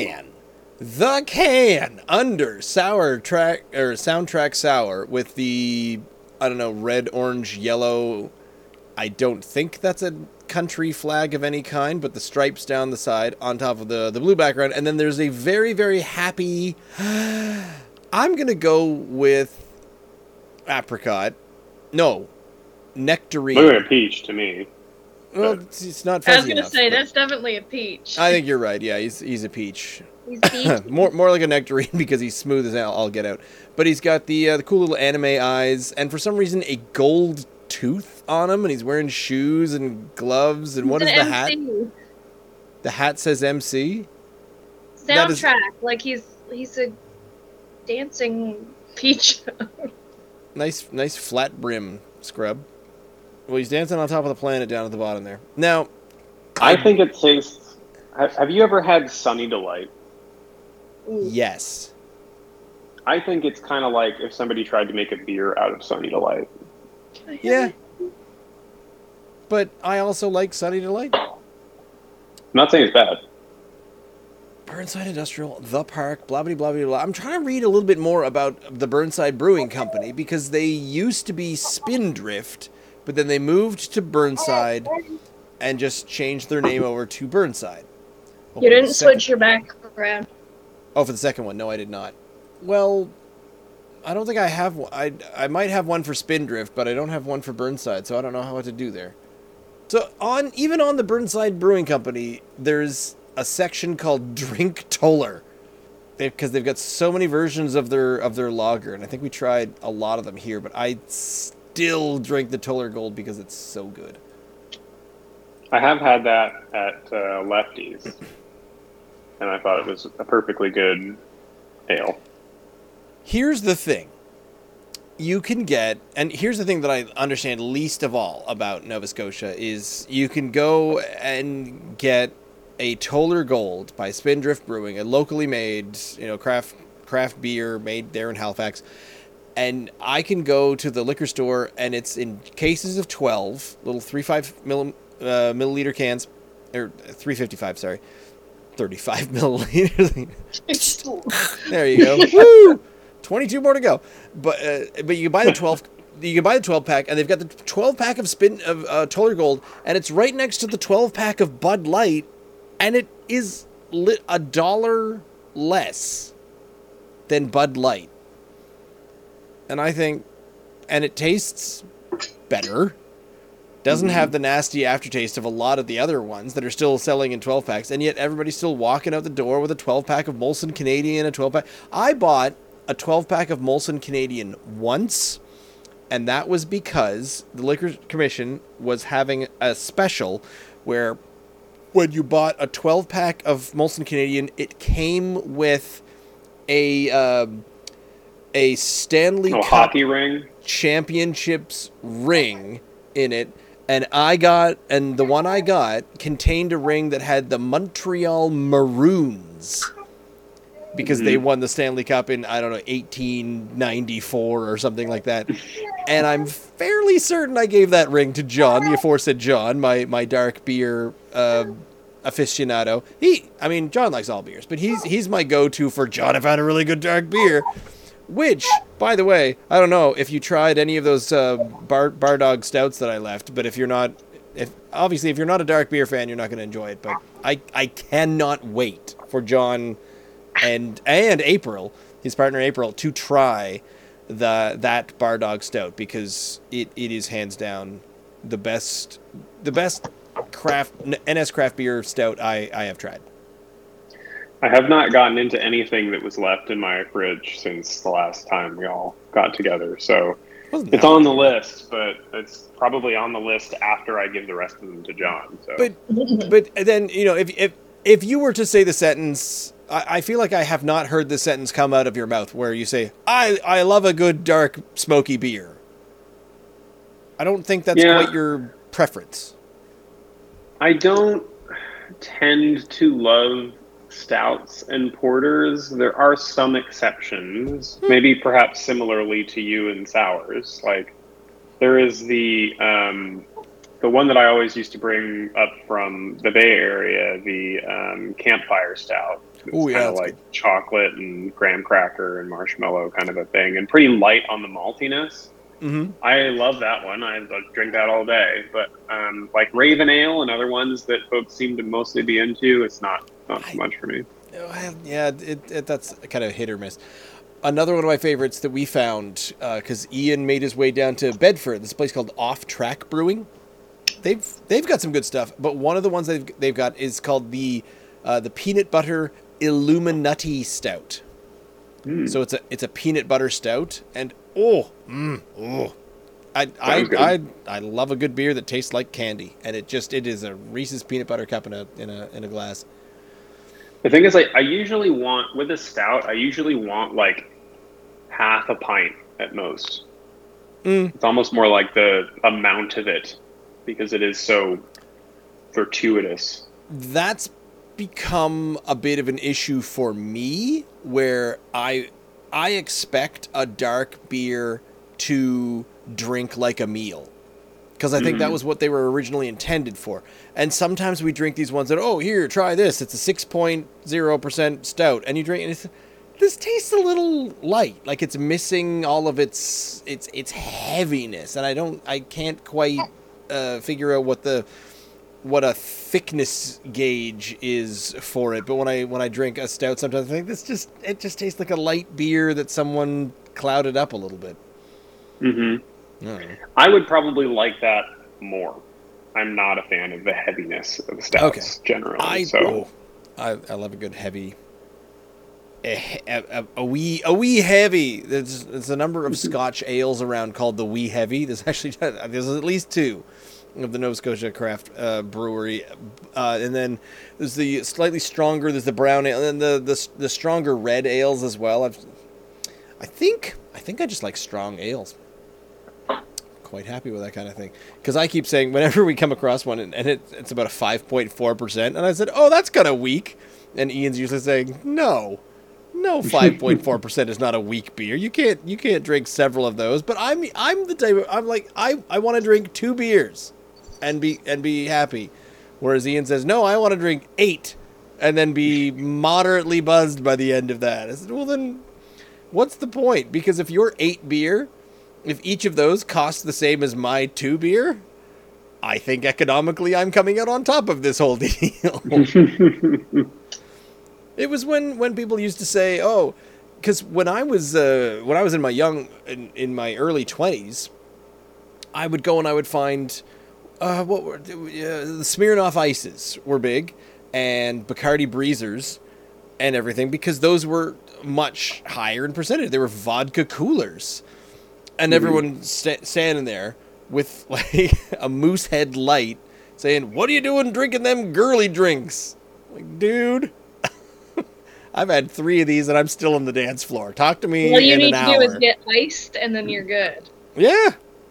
Speaker 1: can under soundtrack sour with the, I don't know, red, orange, yellow. I don't think that's a country flag of any kind, but the stripes down the side on top of the blue background. And then there's a very, very happy, I'm going to go with apricot. No, nectarine.
Speaker 2: Look at a peach to me.
Speaker 1: Well, it's not fuzzy
Speaker 3: I was going to say, that's definitely a peach.
Speaker 1: I think you're right. Yeah, he's a peach.
Speaker 3: He's peach.
Speaker 1: more like a nectarine because he's smooth as I'll get out. But he's got the cool little anime eyes, and for some reason a gold tooth on him, and he's wearing shoes and gloves. And what is the hat? The hat says MC.
Speaker 3: Soundtrack, like he's a dancing peach.
Speaker 1: Nice flat brim scrub. Well, he's dancing on top of the planet down at the bottom there. Now,
Speaker 2: I think it tastes. Have you ever had Sunny Delight?
Speaker 1: Yes.
Speaker 2: I think it's kind of like if somebody tried to make a beer out of Sunny Delight.
Speaker 1: Yeah. But I also like Sunny Delight.
Speaker 2: not saying it's bad.
Speaker 1: Burnside Industrial, the park, blah, blah, blah, blah, blah. I'm trying to read a little bit more about the Burnside Brewing Company because they used to be Spindrift, but then they moved to Burnside and just changed their name over to Burnside.
Speaker 3: You didn't switch your background.
Speaker 1: Oh, for the second one. No, I did not. Well, I don't think I have one. I might have one for Spindrift, but I don't have one for Burnside, so I don't know what to do there. So even on the Burnside Brewing Company, there's a section called Drink Toller, because they've got so many versions of their lager, and I think we tried a lot of them here, but I still drink the Toller Gold because it's so good.
Speaker 2: I have had that at Lefty's, and I thought it was a perfectly good ale.
Speaker 1: Here's the thing. You can get, and here's the thing that I understand least of all about Nova Scotia, is you can go and get a Toller Gold by Spindrift Brewing, a locally made, craft beer made there in Halifax. And I can go to the liquor store and it's in cases of 12, little 35 milliliter cans, or 355, sorry, 35 milliliters. There you go. Woo! 22 more to go. But you can buy the 12. You can buy the 12 pack, and they've got the 12 pack of Toller Gold, and it's right next to the 12 pack of Bud Light, and it is $1 less than Bud Light. And I think, and it tastes better. Doesn't have the nasty aftertaste of a lot of the other ones that are still selling in 12 packs, and yet everybody's still walking out the door with a 12 pack of Molson Canadian, a 12 pack. I bought a 12 pack of Molson Canadian once, and that was because the Liquor Commission was having a special where when you bought a 12 pack of Molson Canadian, it came with a Stanley Cup
Speaker 2: hockey ring
Speaker 1: championships ring in it. And the one I got contained a ring that had the Montreal Maroons, because they won the Stanley Cup in, 1894 or something like that. And I'm fairly certain I gave that ring to John, the aforesaid John, my dark beer aficionado. John likes all beers, but he's my go-to for John, I found a really good dark beer. Which, by the way, I don't know if you tried any of those Bar Dog stouts that I left, but if you're not a dark beer fan, you're not going to enjoy it. But I cannot wait for John and April, his partner April, to try that Bar Dog stout, because it is hands down the best NS craft beer stout I have tried.
Speaker 2: I have not gotten into anything that was left in my fridge since the last time we all got together. So it's on the list, but it's probably on the list after I give the rest of them to John. So.
Speaker 1: But then, if you were to say the sentence, I feel like I have not heard the sentence come out of your mouth where you say, I love a good dark smoky beer. I don't think that's quite your preference.
Speaker 2: I don't tend to love stouts and porters. There are some exceptions, maybe perhaps similarly to you in sours. Like there is the one that I always used to bring up from the Bay Area, the Campfire Stout. It's kind of like good. Chocolate and graham cracker and marshmallow kind of a thing, and pretty light on the maltiness. Mm-hmm. I love that one. I drink that all day. But like Raven Ale and other ones that folks seem to mostly be into, it's not so much for me.
Speaker 1: That's kind of hit or miss. Another one of my favorites that we found, because Ian made his way down to Bedford, this place called Off Track Brewing. They've got some good stuff, but one of the ones they've got is called the Peanut Butter Illuminati Stout. So it's a peanut butter stout, and I love a good beer that tastes like candy, and it is a Reese's peanut butter cup in a glass.
Speaker 2: The thing is, I usually want, with a stout, like half a pint at most. It's almost more like the amount of it, because it is so fortuitous.
Speaker 1: That's become a bit of an issue for me, where I expect a dark beer to drink like a meal, because I think that was what they were originally intended for. And sometimes we drink these ones that, oh, here, try this. It's a 6.0% stout. And you drink it, and this tastes a little light. Like it's missing all of its heaviness. And I can't quite figure out what a thickness gauge is for it. But when I drink a stout, sometimes I think it just tastes like a light beer that someone clouded up a little bit.
Speaker 2: Mm-hmm. I would probably like that more. I'm not a fan of the heaviness of stouts generally.
Speaker 1: I love a good heavy, a wee heavy. There's a number of Scotch ales around called the wee heavy. There's at least 2 of the Nova Scotia Craft Brewery, and then there's the slightly stronger. There's the brown ale, and then the stronger red ales as well. I think I just like strong ales. Quite happy with that kind of thing, because I keep saying whenever we come across one and it's about a 5.4%, and I said, oh, that's kind of weak, and Ian's usually saying, no 5.4% is not a weak beer. You can't drink several of those. But I'm the type I'm like, I want to drink 2 beers and be happy, whereas Ian says, no, I want to drink 8 and then be moderately buzzed by the end of that. I said, well, then what's the point? Because if you're 8 beer, if each of those costs the same as my 2 beer, I think economically I'm coming out on top of this whole deal. It was when people used to say, oh, because when I was in my in my early 20s, I would go and I would find the Smirnoff Ices were big, and Bacardi Breezers and everything, because those were much higher in percentage. They were vodka coolers. And everyone standing there with like a moose head light saying, what are you doing drinking them girly drinks? Like, dude, I've had 3 of these and I'm still on the dance floor. Talk to me in an hour.
Speaker 3: All you need to do is get iced and then you're good.
Speaker 1: Yeah.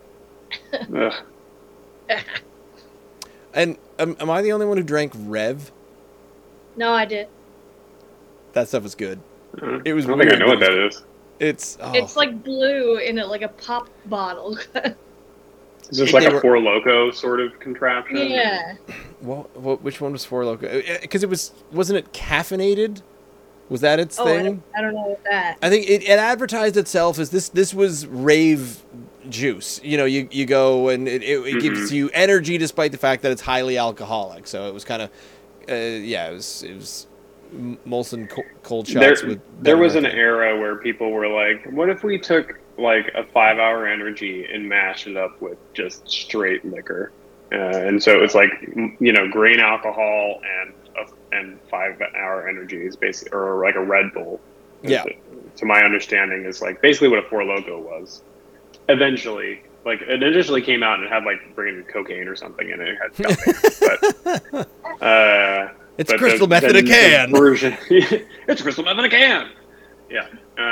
Speaker 1: And am I the only one who drank Rev?
Speaker 3: No, I did.
Speaker 1: That stuff was good. It was
Speaker 2: I don't think I know what that is.
Speaker 1: It's
Speaker 3: like blue in like a pop bottle.
Speaker 2: Is this like a Four Loko sort of contraption?
Speaker 3: Yeah.
Speaker 1: Well, which one was Four Loko? Because wasn't it caffeinated? Was that its thing?
Speaker 3: I don't know what that.
Speaker 1: I think it advertised itself as this was rave juice. You know, you go and it gives you energy despite the fact that it's highly alcoholic. So it was kind of, it was Molson cold shots.
Speaker 2: There was an era where people were like, what if we took like a 5-hour energy and mashed it up with just straight liquor? And so it's like, grain alcohol and 5-hour energy is basically, or like a Red Bull.
Speaker 1: Yeah.
Speaker 2: To my understanding is like basically what a Four Loko was. Eventually, like it initially came out and it had like bringing cocaine or something in it. It had something, but
Speaker 1: it's crystal meth in a can.
Speaker 2: It's crystal meth in a can. Yeah.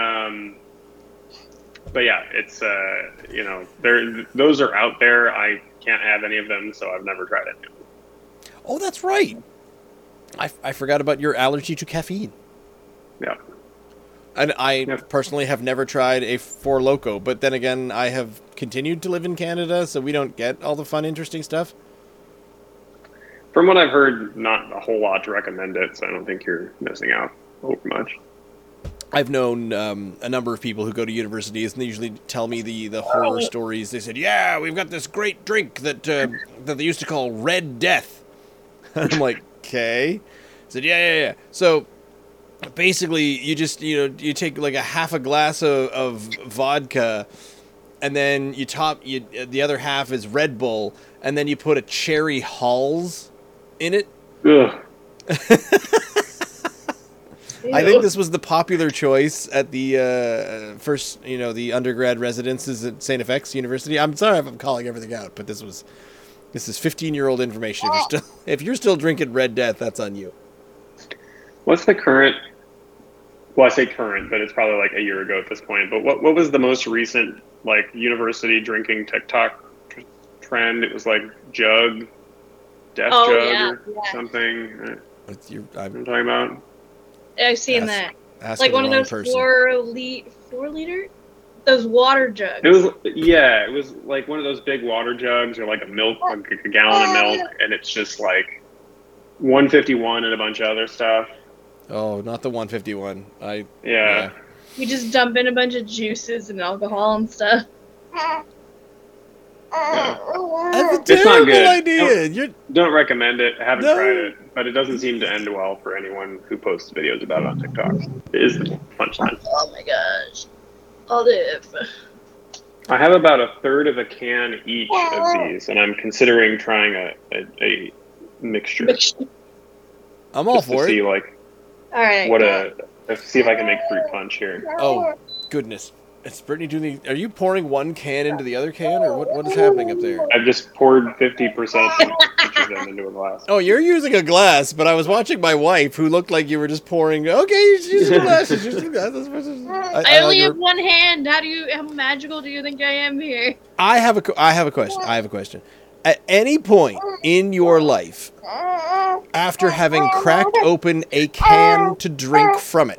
Speaker 2: But yeah, it's those are out there. I can't have any of them, so I've never tried any of them.
Speaker 1: Oh, that's right. I forgot about your allergy to caffeine.
Speaker 2: Yeah.
Speaker 1: And I personally have never tried a Four Loko, but then again, I have continued to live in Canada, so we don't get all the fun, interesting stuff.
Speaker 2: From what I've heard, not a whole lot to recommend it, so I don't think you're missing out over much. I've
Speaker 1: known a number of people who go to universities, and they usually tell me the horror stories. They said, yeah, we've got this great drink that they used to call Red Death. And I'm like, okay. I said, yeah. So basically, you just, you take like a half a glass of vodka, and then the other half is Red Bull, and then you put a cherry Halls in it.
Speaker 2: Ugh.
Speaker 1: I think this was the popular choice at the first, the undergrad residences at St. FX University. I'm sorry if I'm calling everything out, but this is 15-year-old information. If you're still drinking Red Death, that's on you.
Speaker 2: What's the current? Well, I say current, but it's probably like a year ago at this point. But what was the most recent like university drinking TikTok trend? It was like Jug, Death Jug, or something. I'm talking about.
Speaker 3: I've seen that. Like one of those 4 liter, those water jugs.
Speaker 2: It was like one of those big water jugs, or like a gallon of milk, and it's just like 151 and a bunch of other stuff.
Speaker 1: Oh, not the 151.
Speaker 2: Yeah.
Speaker 3: You just dump in a bunch of juices and alcohol and stuff.
Speaker 2: Yeah.
Speaker 1: That's a
Speaker 2: It's not
Speaker 1: terrible
Speaker 2: good.
Speaker 1: idea.
Speaker 2: Don't recommend it. I haven't
Speaker 1: No.
Speaker 2: tried it, but it doesn't seem to end well for anyone who posts videos about it on TikTok. It is the punchline.
Speaker 3: Oh my gosh. Olive.
Speaker 2: I have about a third of a can each of these, and I'm considering trying a mixture.
Speaker 1: I'm all
Speaker 2: just
Speaker 1: for
Speaker 2: to see
Speaker 1: it.
Speaker 2: like
Speaker 3: All right.
Speaker 2: see if I can make fruit punch here.
Speaker 1: Oh, goodness. Is Brittany doing are you pouring one can into the other can, or what is happening up there?
Speaker 2: I've just poured 50% of each of them into a glass.
Speaker 1: Oh, you're using a glass, but I was watching my wife, who looked like you were just pouring. Okay, she's using a glass. She's using a glass.
Speaker 3: I only have one hand. How magical do you think I am here?
Speaker 1: I have a question. At any point in your life, after having cracked open a can to drink from it,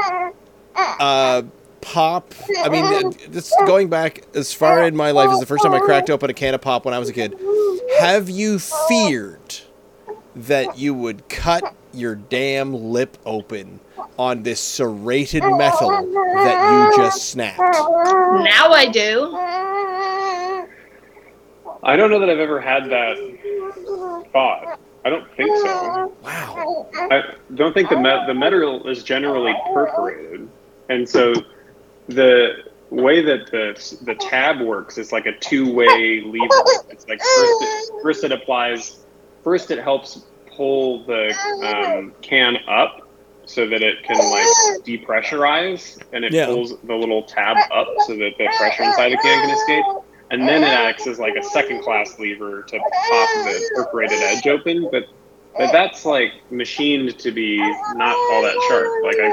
Speaker 1: pop, I mean, this going back as far in my life as the first time I cracked open a can of pop when I was a kid, have you feared that you would cut your damn lip open on this serrated metal that you just snapped?
Speaker 3: Now I do.
Speaker 2: I don't know that I've ever had that thought. I don't think so.
Speaker 1: Wow.
Speaker 2: I don't think the metal is generally perforated, and so the way that the tab works is like a two-way lever. It's like first it helps pull the can up so that it can like depressurize, and it pulls the little tab up so that the pressure inside the can can escape. And then it acts as like a second-class lever to pop the perforated edge open, but that's like machined to be not all that sharp. Like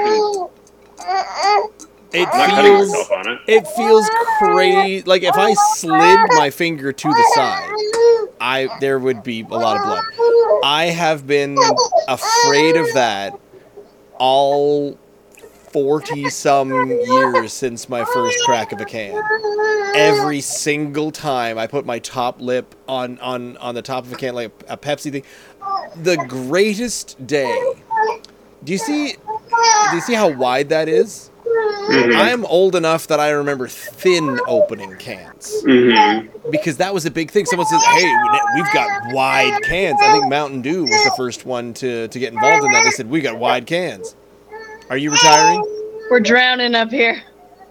Speaker 2: I'm not cutting myself on it.
Speaker 1: It feels crazy. Like if I slid my finger to the side, there would be a lot of blood. I have been afraid of that all 40-some years since my first crack of a can. Every single time I put my top lip on the top of a can, like a Pepsi thing. The greatest day. Do you see how wide that is?
Speaker 2: Mm-hmm.
Speaker 1: I'm old enough that I remember thin opening cans.
Speaker 2: Mm-hmm.
Speaker 1: Because that was a big thing. Someone says, hey, we've got wide cans. I think Mountain Dew was the first one to get involved in that. They said, we got wide cans. Are you retiring?
Speaker 3: We're drowning up here.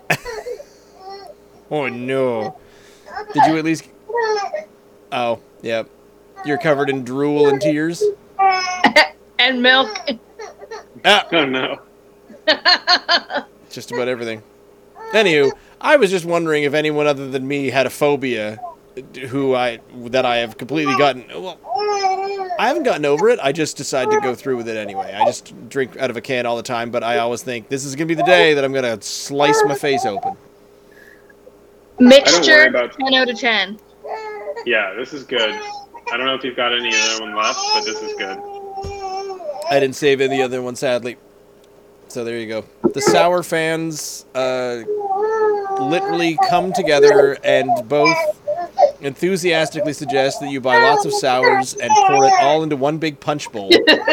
Speaker 1: Oh, no. Did you at least... Oh, yeah. You're covered in drool and tears?
Speaker 3: And milk.
Speaker 1: Ah,
Speaker 2: Oh no.
Speaker 1: just about everything. Anywho, I was just wondering if anyone other than me had a phobia that I have completely gotten... Well, I haven't gotten over it. I just decided to go through with it anyway. I just drink out of a can all the time, but I always think this is going to be the day that I'm going to slice my face open.
Speaker 3: Mixture,
Speaker 2: about-
Speaker 3: 10 out of 10.
Speaker 2: Yeah, this is good. I don't know if you've got any other one left, but this is good.
Speaker 1: I didn't save any other one, sadly. So there you go. The sour fans literally come together and both enthusiastically suggest that you buy lots of sours and pour it all into one big punch bowl.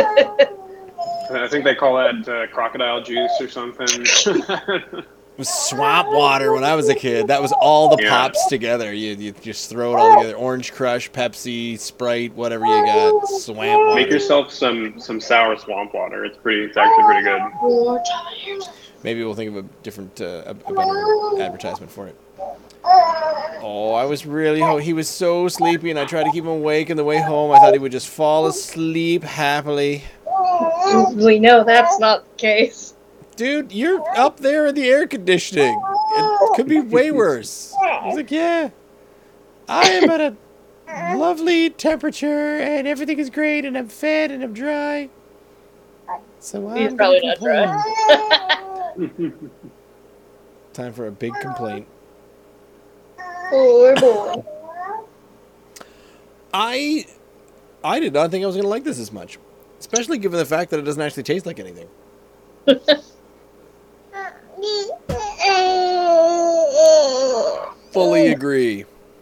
Speaker 2: I think they call that crocodile juice or something.
Speaker 1: It was swamp water when I was a kid. That was all the pops together. You just throw it all together. Orange Crush, Pepsi, Sprite, whatever you got. Swamp water.
Speaker 2: Make yourself some sour swamp water. It's actually pretty good.
Speaker 3: We're tired.
Speaker 1: Maybe we'll think of a different, a better advertisement for it. Oh, I was really... he was so sleepy, and I tried to keep him awake on the way home. I thought he would just fall asleep happily.
Speaker 3: We know that's not the case.
Speaker 1: Dude, you're up there in the air conditioning. It could be way worse. I was like, yeah. I am at a lovely temperature, and everything is great, and I'm fed, and I'm dry. So
Speaker 3: He's
Speaker 1: I'm
Speaker 3: probably
Speaker 1: gonna
Speaker 3: not dry.
Speaker 1: complain. Time for a big complaint.
Speaker 3: Poor boy.
Speaker 1: I did not think I was going to like this as much. Especially given the fact that it doesn't actually taste like anything. fully agree.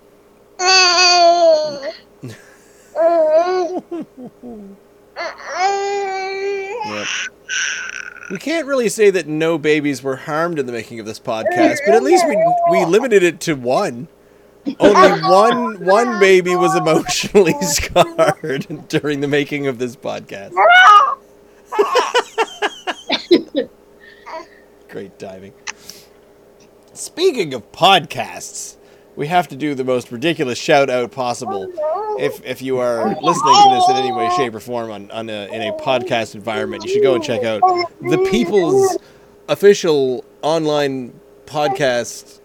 Speaker 1: Yep. We can't really say that no babies were harmed in the making of this podcast, but at least we limited it to one. Only one baby was emotionally scarred during the making of this podcast. Great timing. Speaking of podcasts, we have to do the most ridiculous shout out possible. If you are listening to this in any way, shape, or form in a podcast environment, you should go and check out the People's official online podcast.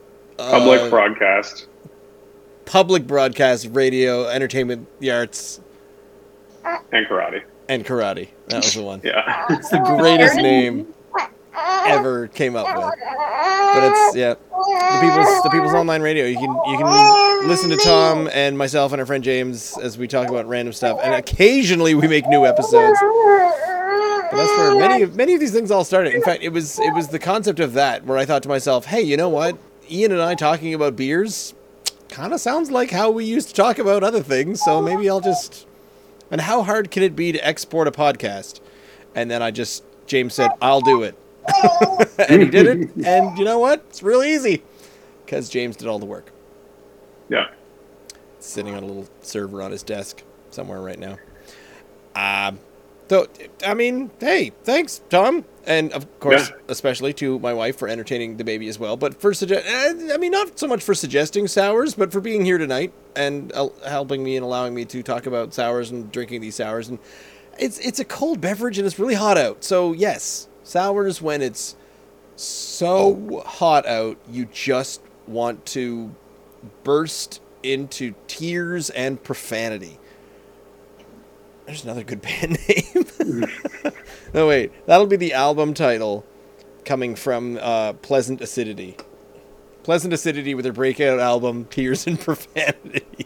Speaker 1: Public broadcast, radio, entertainment, the arts.
Speaker 2: And karate.
Speaker 1: That was the one.
Speaker 2: Yeah.
Speaker 1: It's the greatest name ever came up with. But it's, yeah, the People's online radio. You can listen to Tom and myself and our friend James as we talk about random stuff, and occasionally we make new episodes. But that's where many of these things all started. In fact, it was the concept of that where I thought to myself, hey, you know what? Ian and I talking about beers kind of sounds like how we used to talk about other things, so maybe I'll just... And how hard can it be to export a podcast? And then James said, I'll do it. And he did it, and you know what? It's real easy, because James did all the work.
Speaker 2: Yeah.
Speaker 1: It's sitting on a little server on his desk somewhere right now. So, I mean, hey, thanks, Tom. And, of course, especially to my wife for entertaining the baby as well. But for not so much for suggesting sours, but for being here tonight and helping me and allowing me to talk about sours and drinking these sours. And it's a cold beverage and it's really hot out. So, yes, sours, when it's so hot out, you just want to burst into tears and profanity. There's another good band name. No, wait. That'll be the album title coming from Pleasant Acidity. Pleasant Acidity with their breakout album, Tears and Profanity.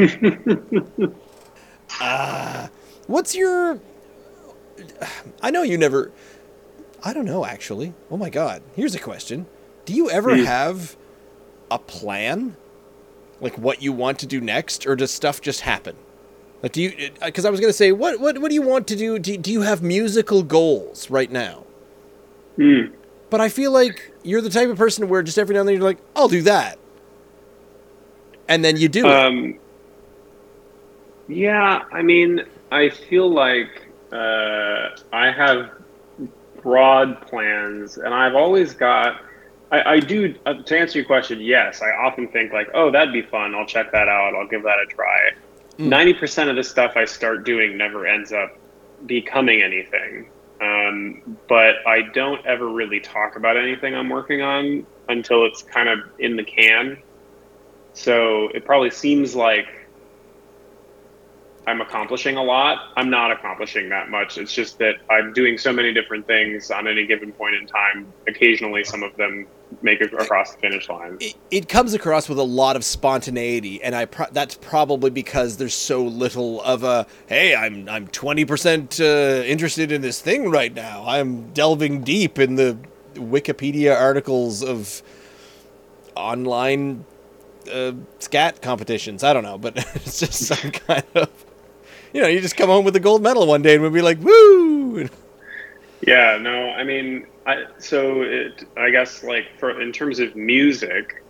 Speaker 1: What's your... I know you never... I don't know, actually. Oh, my God. Here's a question. Do you ever have a plan? Like what you want to do next? Or does stuff just happen? Like, do you? Because I was going to say, what do you want to do? Do you have musical goals right now? But I feel like you're the type of person where just every now and then you're like, I'll do that, and then you do it.
Speaker 2: Yeah, I mean, I feel like I have broad plans, and I've always got. I do, to answer your question, yes, I often think like, oh, that'd be fun. I'll check that out. I'll give that a try. 90% of the stuff I start doing never ends up becoming anything. But I don't ever really talk about anything I'm working on until it's kind of in the can. So it probably seems like I'm accomplishing a lot. I'm not accomplishing that much. It's just that I'm doing so many different things on any given point in time. Occasionally, some of them make it across the finish line.
Speaker 1: It comes across with a lot of spontaneity, and that's probably because there's so little of a, hey, I'm 20% interested in this thing right now. I'm delving deep in the Wikipedia articles of online scat competitions. I don't know, but it's just some kind of, you just come home with a gold medal one day and we'll be like, woo!
Speaker 2: Yeah, no, I mean, I guess like in terms of music,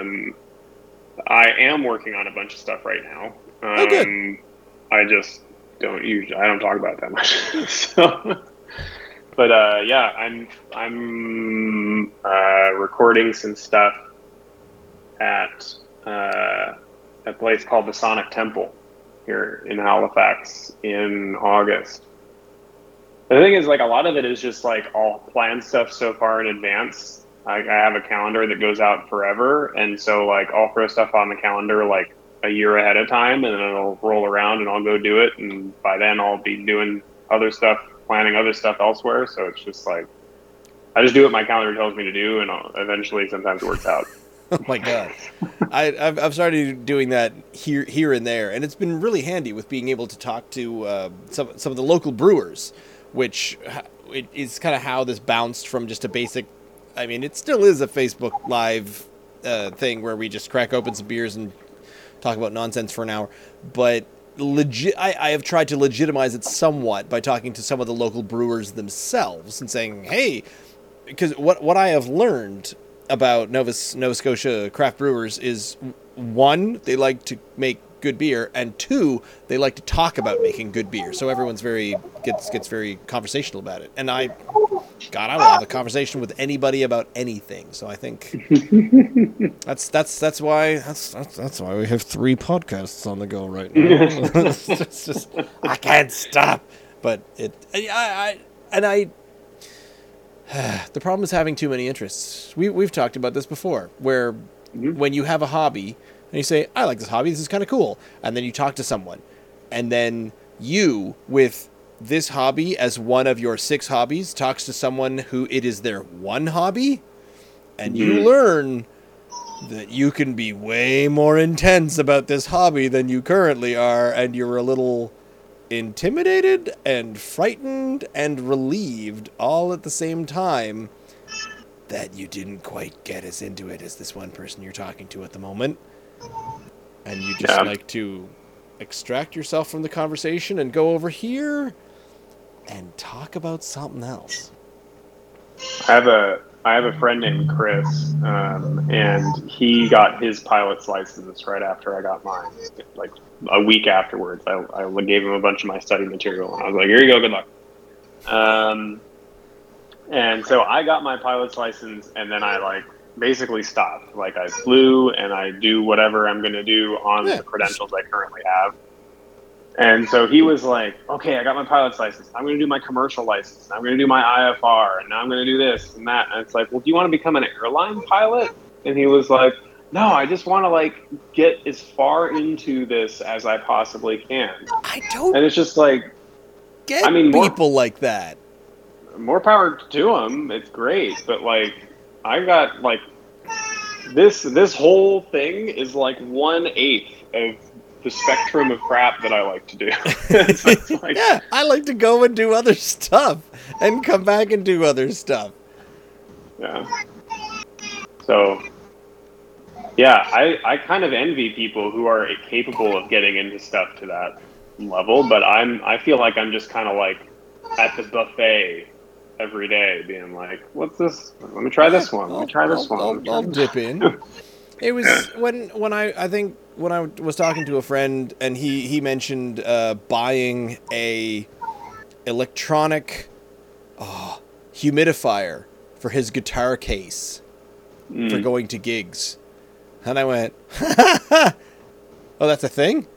Speaker 2: I am working on a bunch of stuff right now.
Speaker 1: Oh, good.
Speaker 2: I just I don't talk about it that much. So, but yeah, I'm recording some stuff at a place called the Sonic Temple here in Halifax in August. The thing is, like, a lot of it is just like I'll plan stuff so far in advance. I have a calendar that goes out forever, and so like I'll throw stuff on the calendar like a year ahead of time, and then it'll roll around and I'll go do it, and by then I'll be doing other stuff, planning other stuff elsewhere. So it's just like I just do what my calendar tells me to do, and eventually sometimes it works out.
Speaker 1: Oh my God. I've started doing that here and there, and it's been really handy with being able to talk to some of the local brewers, which is kind of how this bounced from just a basic, I mean, it still is a Facebook Live thing where we just crack open some beers and talk about nonsense for an hour. But I have tried to legitimize it somewhat by talking to some of the local brewers themselves and saying, hey, because what I have learned about Nova Scotia craft brewers is, one, they like to make good beer, and two, they like to talk about making good beer. So everyone's gets very conversational about it. And I will have a conversation with anybody about anything. So I think that's why we have 3 podcasts on the go right now. It's just I can't stop. But the problem is having too many interests. We've talked about this before, where when you have a hobby and you say, I like this hobby, this is kind of cool, and then you talk to someone, and then you, with this hobby as one of your 6 hobbies, talks to someone who it is their one hobby, and you learn that you can be way more intense about this hobby than you currently are, and you're a little intimidated and frightened and relieved all at the same time that you didn't quite get as into it as this one person you're talking to at the moment. And you just like to extract yourself from the conversation and go over here and talk about something else.
Speaker 2: I have a friend named Chris, and he got his pilot's license right after I got mine. Like a week afterwards, I gave him a bunch of my study material, and I was like, "Here you go, good luck." And so I got my pilot's license, and then I basically stopped. Like I flew, and I do whatever I'm going to do on the credentials I currently have. And so he was like, okay, I got my pilot's license. I'm going to do my commercial license. I'm going to do my IFR. And now I'm going to do this and that. And it's like, well, do you want to become an airline pilot? And he was like, no, I just want to get as far into this as I possibly can.
Speaker 1: I don't.
Speaker 2: And it's just like,
Speaker 1: get people like that.
Speaker 2: More power to them. It's great. But I got this whole thing is 1/8 of the spectrum of crap that I like to do.
Speaker 1: Yeah, I like to go and do other stuff and come back and do other stuff.
Speaker 2: Yeah. So, yeah, I kind of envy people who are capable of getting into stuff to that level, but I feel like I'm just kind of at the buffet every day being like, what's this? Let me try this one. Let me try this one.
Speaker 1: I'll dip in. It was when I was talking to a friend, and he mentioned buying a electronic humidifier for his guitar case for going to gigs, and I went, oh, that's a thing?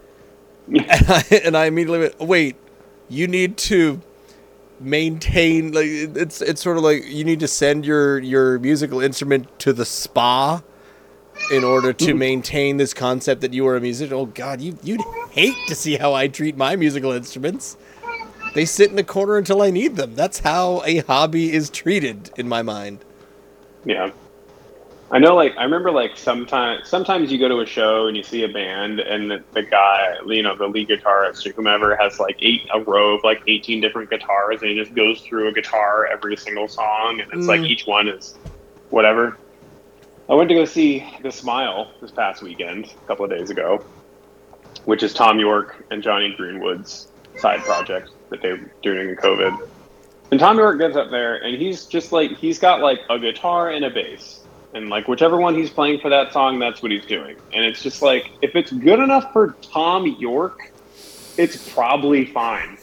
Speaker 1: And I immediately went, wait, you need to maintain, it's sort of like you need to send your musical instrument to the spa in order to maintain this concept that you are a musician. Oh God, you'd hate to see how I treat my musical instruments. They sit in the corner until I need them. That's how a hobby is treated in my mind.
Speaker 2: Yeah. I know, I remember, sometimes you go to a show and you see a band, and the guy, the lead guitarist or whomever has, a row of, 18 different guitars, and he just goes through a guitar every single song, and it's each one is whatever. I went to go see The Smile this past weekend, a couple of days ago, which is Tom York and Johnny Greenwood's side project that they're doing in COVID. And Tom York gets up there, and he's just he's got a guitar and a bass. And whichever one he's playing for that song, that's what he's doing. And it's just if it's good enough for Tom York, it's probably fine.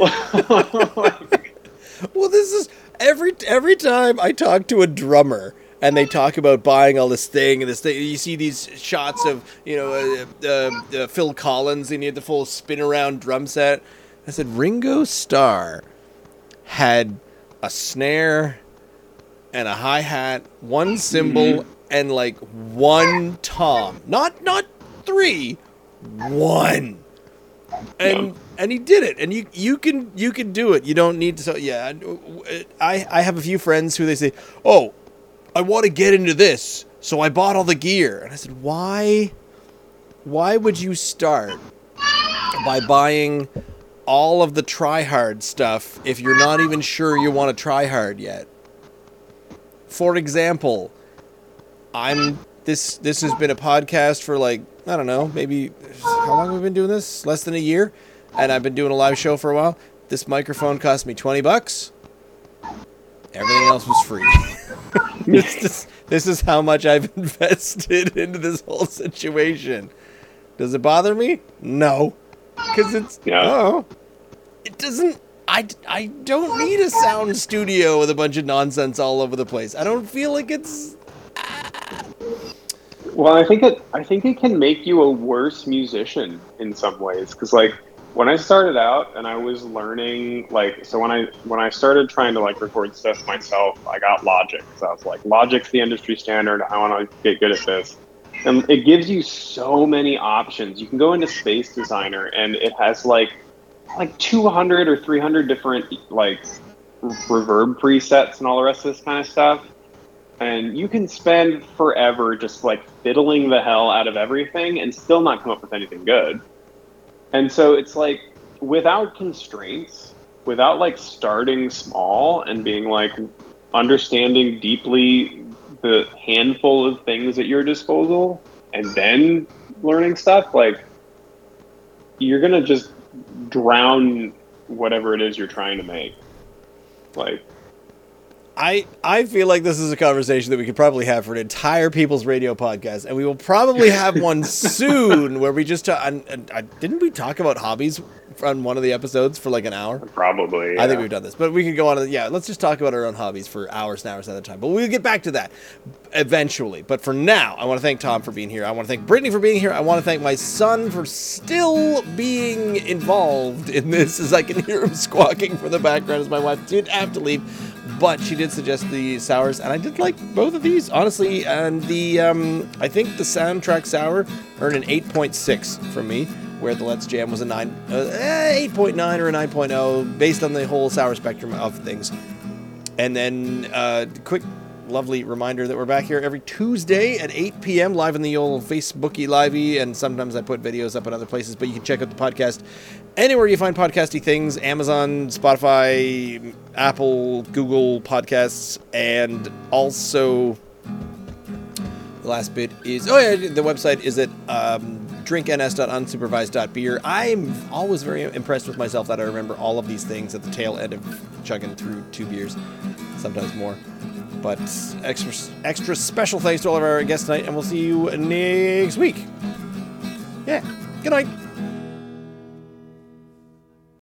Speaker 1: Well, this is every time I talk to a drummer and they talk about buying all this thing and this thing, you see these shots of Phil Collins, and he had the full spin around drum set. I said Ringo Starr had a snare and a hi-hat, one cymbal, and one tom. Not 3, 1. And he did it. And you can do it. You don't need to. So yeah, I have a few friends who they say, "Oh, I want to get into this, so I bought all the gear." And I said, "Why would you start by buying all of the try-hard stuff if you're not even sure you want to try hard yet?" For example, this has been a podcast for like, I don't know, maybe how long have we been doing this? Less than a year, and I've been doing a live show for a while. This microphone cost me $20. Everything else was free. This is how much I've invested into this whole situation. Does it bother me? No, because it's it doesn't. I don't need a sound studio with a bunch of nonsense all over the place. I don't feel like it's.
Speaker 2: Well, I think it can make you a worse musician in some ways, because like when I started out and I was learning, like, so when I started trying to like record stuff myself, I got Logic. So I was like, Logic's the industry standard. I want to get good at this. And it gives you so many options. You can go into Space Designer and it has like 200 or 300 different like reverb presets and all the rest of this kind of stuff. And you can spend forever just like fiddling the hell out of everything and still not come up with anything good. And so it's like, without constraints, without like starting small and being like understanding deeply the handful of things at your disposal and then learning stuff, like you're going to just drown whatever it is you're trying to make. Like,
Speaker 1: I feel like this is a conversation that we could probably have for an entire People's Radio podcast, and we will probably have one soon where we just didn't we talk about hobbies on one of the episodes for like an hour?
Speaker 2: Probably. Yeah.
Speaker 1: I think we've done this, but we could go on. Let's just talk about our own hobbies for hours and hours at a time. But we'll get back to that eventually. But for now, I want to thank Tom for being here. I want to thank Brittany for being here. I want to thank my son for still being involved in this, as I can hear him squawking from the background as my wife did have to leave. But she did suggest the sours, and I did like both of these, honestly. And the I think the Soundtrack Sour earned an 8.6 from me, where the Let's Jam was a 8.9 or a 9.0, based on the whole sour spectrum of things. And then quick, lovely reminder that we're back here every Tuesday at 8 p.m. live in the old Facebooky livey, and sometimes I put videos up in other places, but you can check out the podcast anywhere you find podcasty things: Amazon, Spotify, Apple, Google Podcasts, and also the last bit is the website is at drinkns.unsupervised.beer. I'm always very impressed with myself that I remember all of these things at the tail end of chugging through 2 beers, sometimes more. But extra special thanks to all of our guests tonight, and we'll see you next week. Yeah, good night.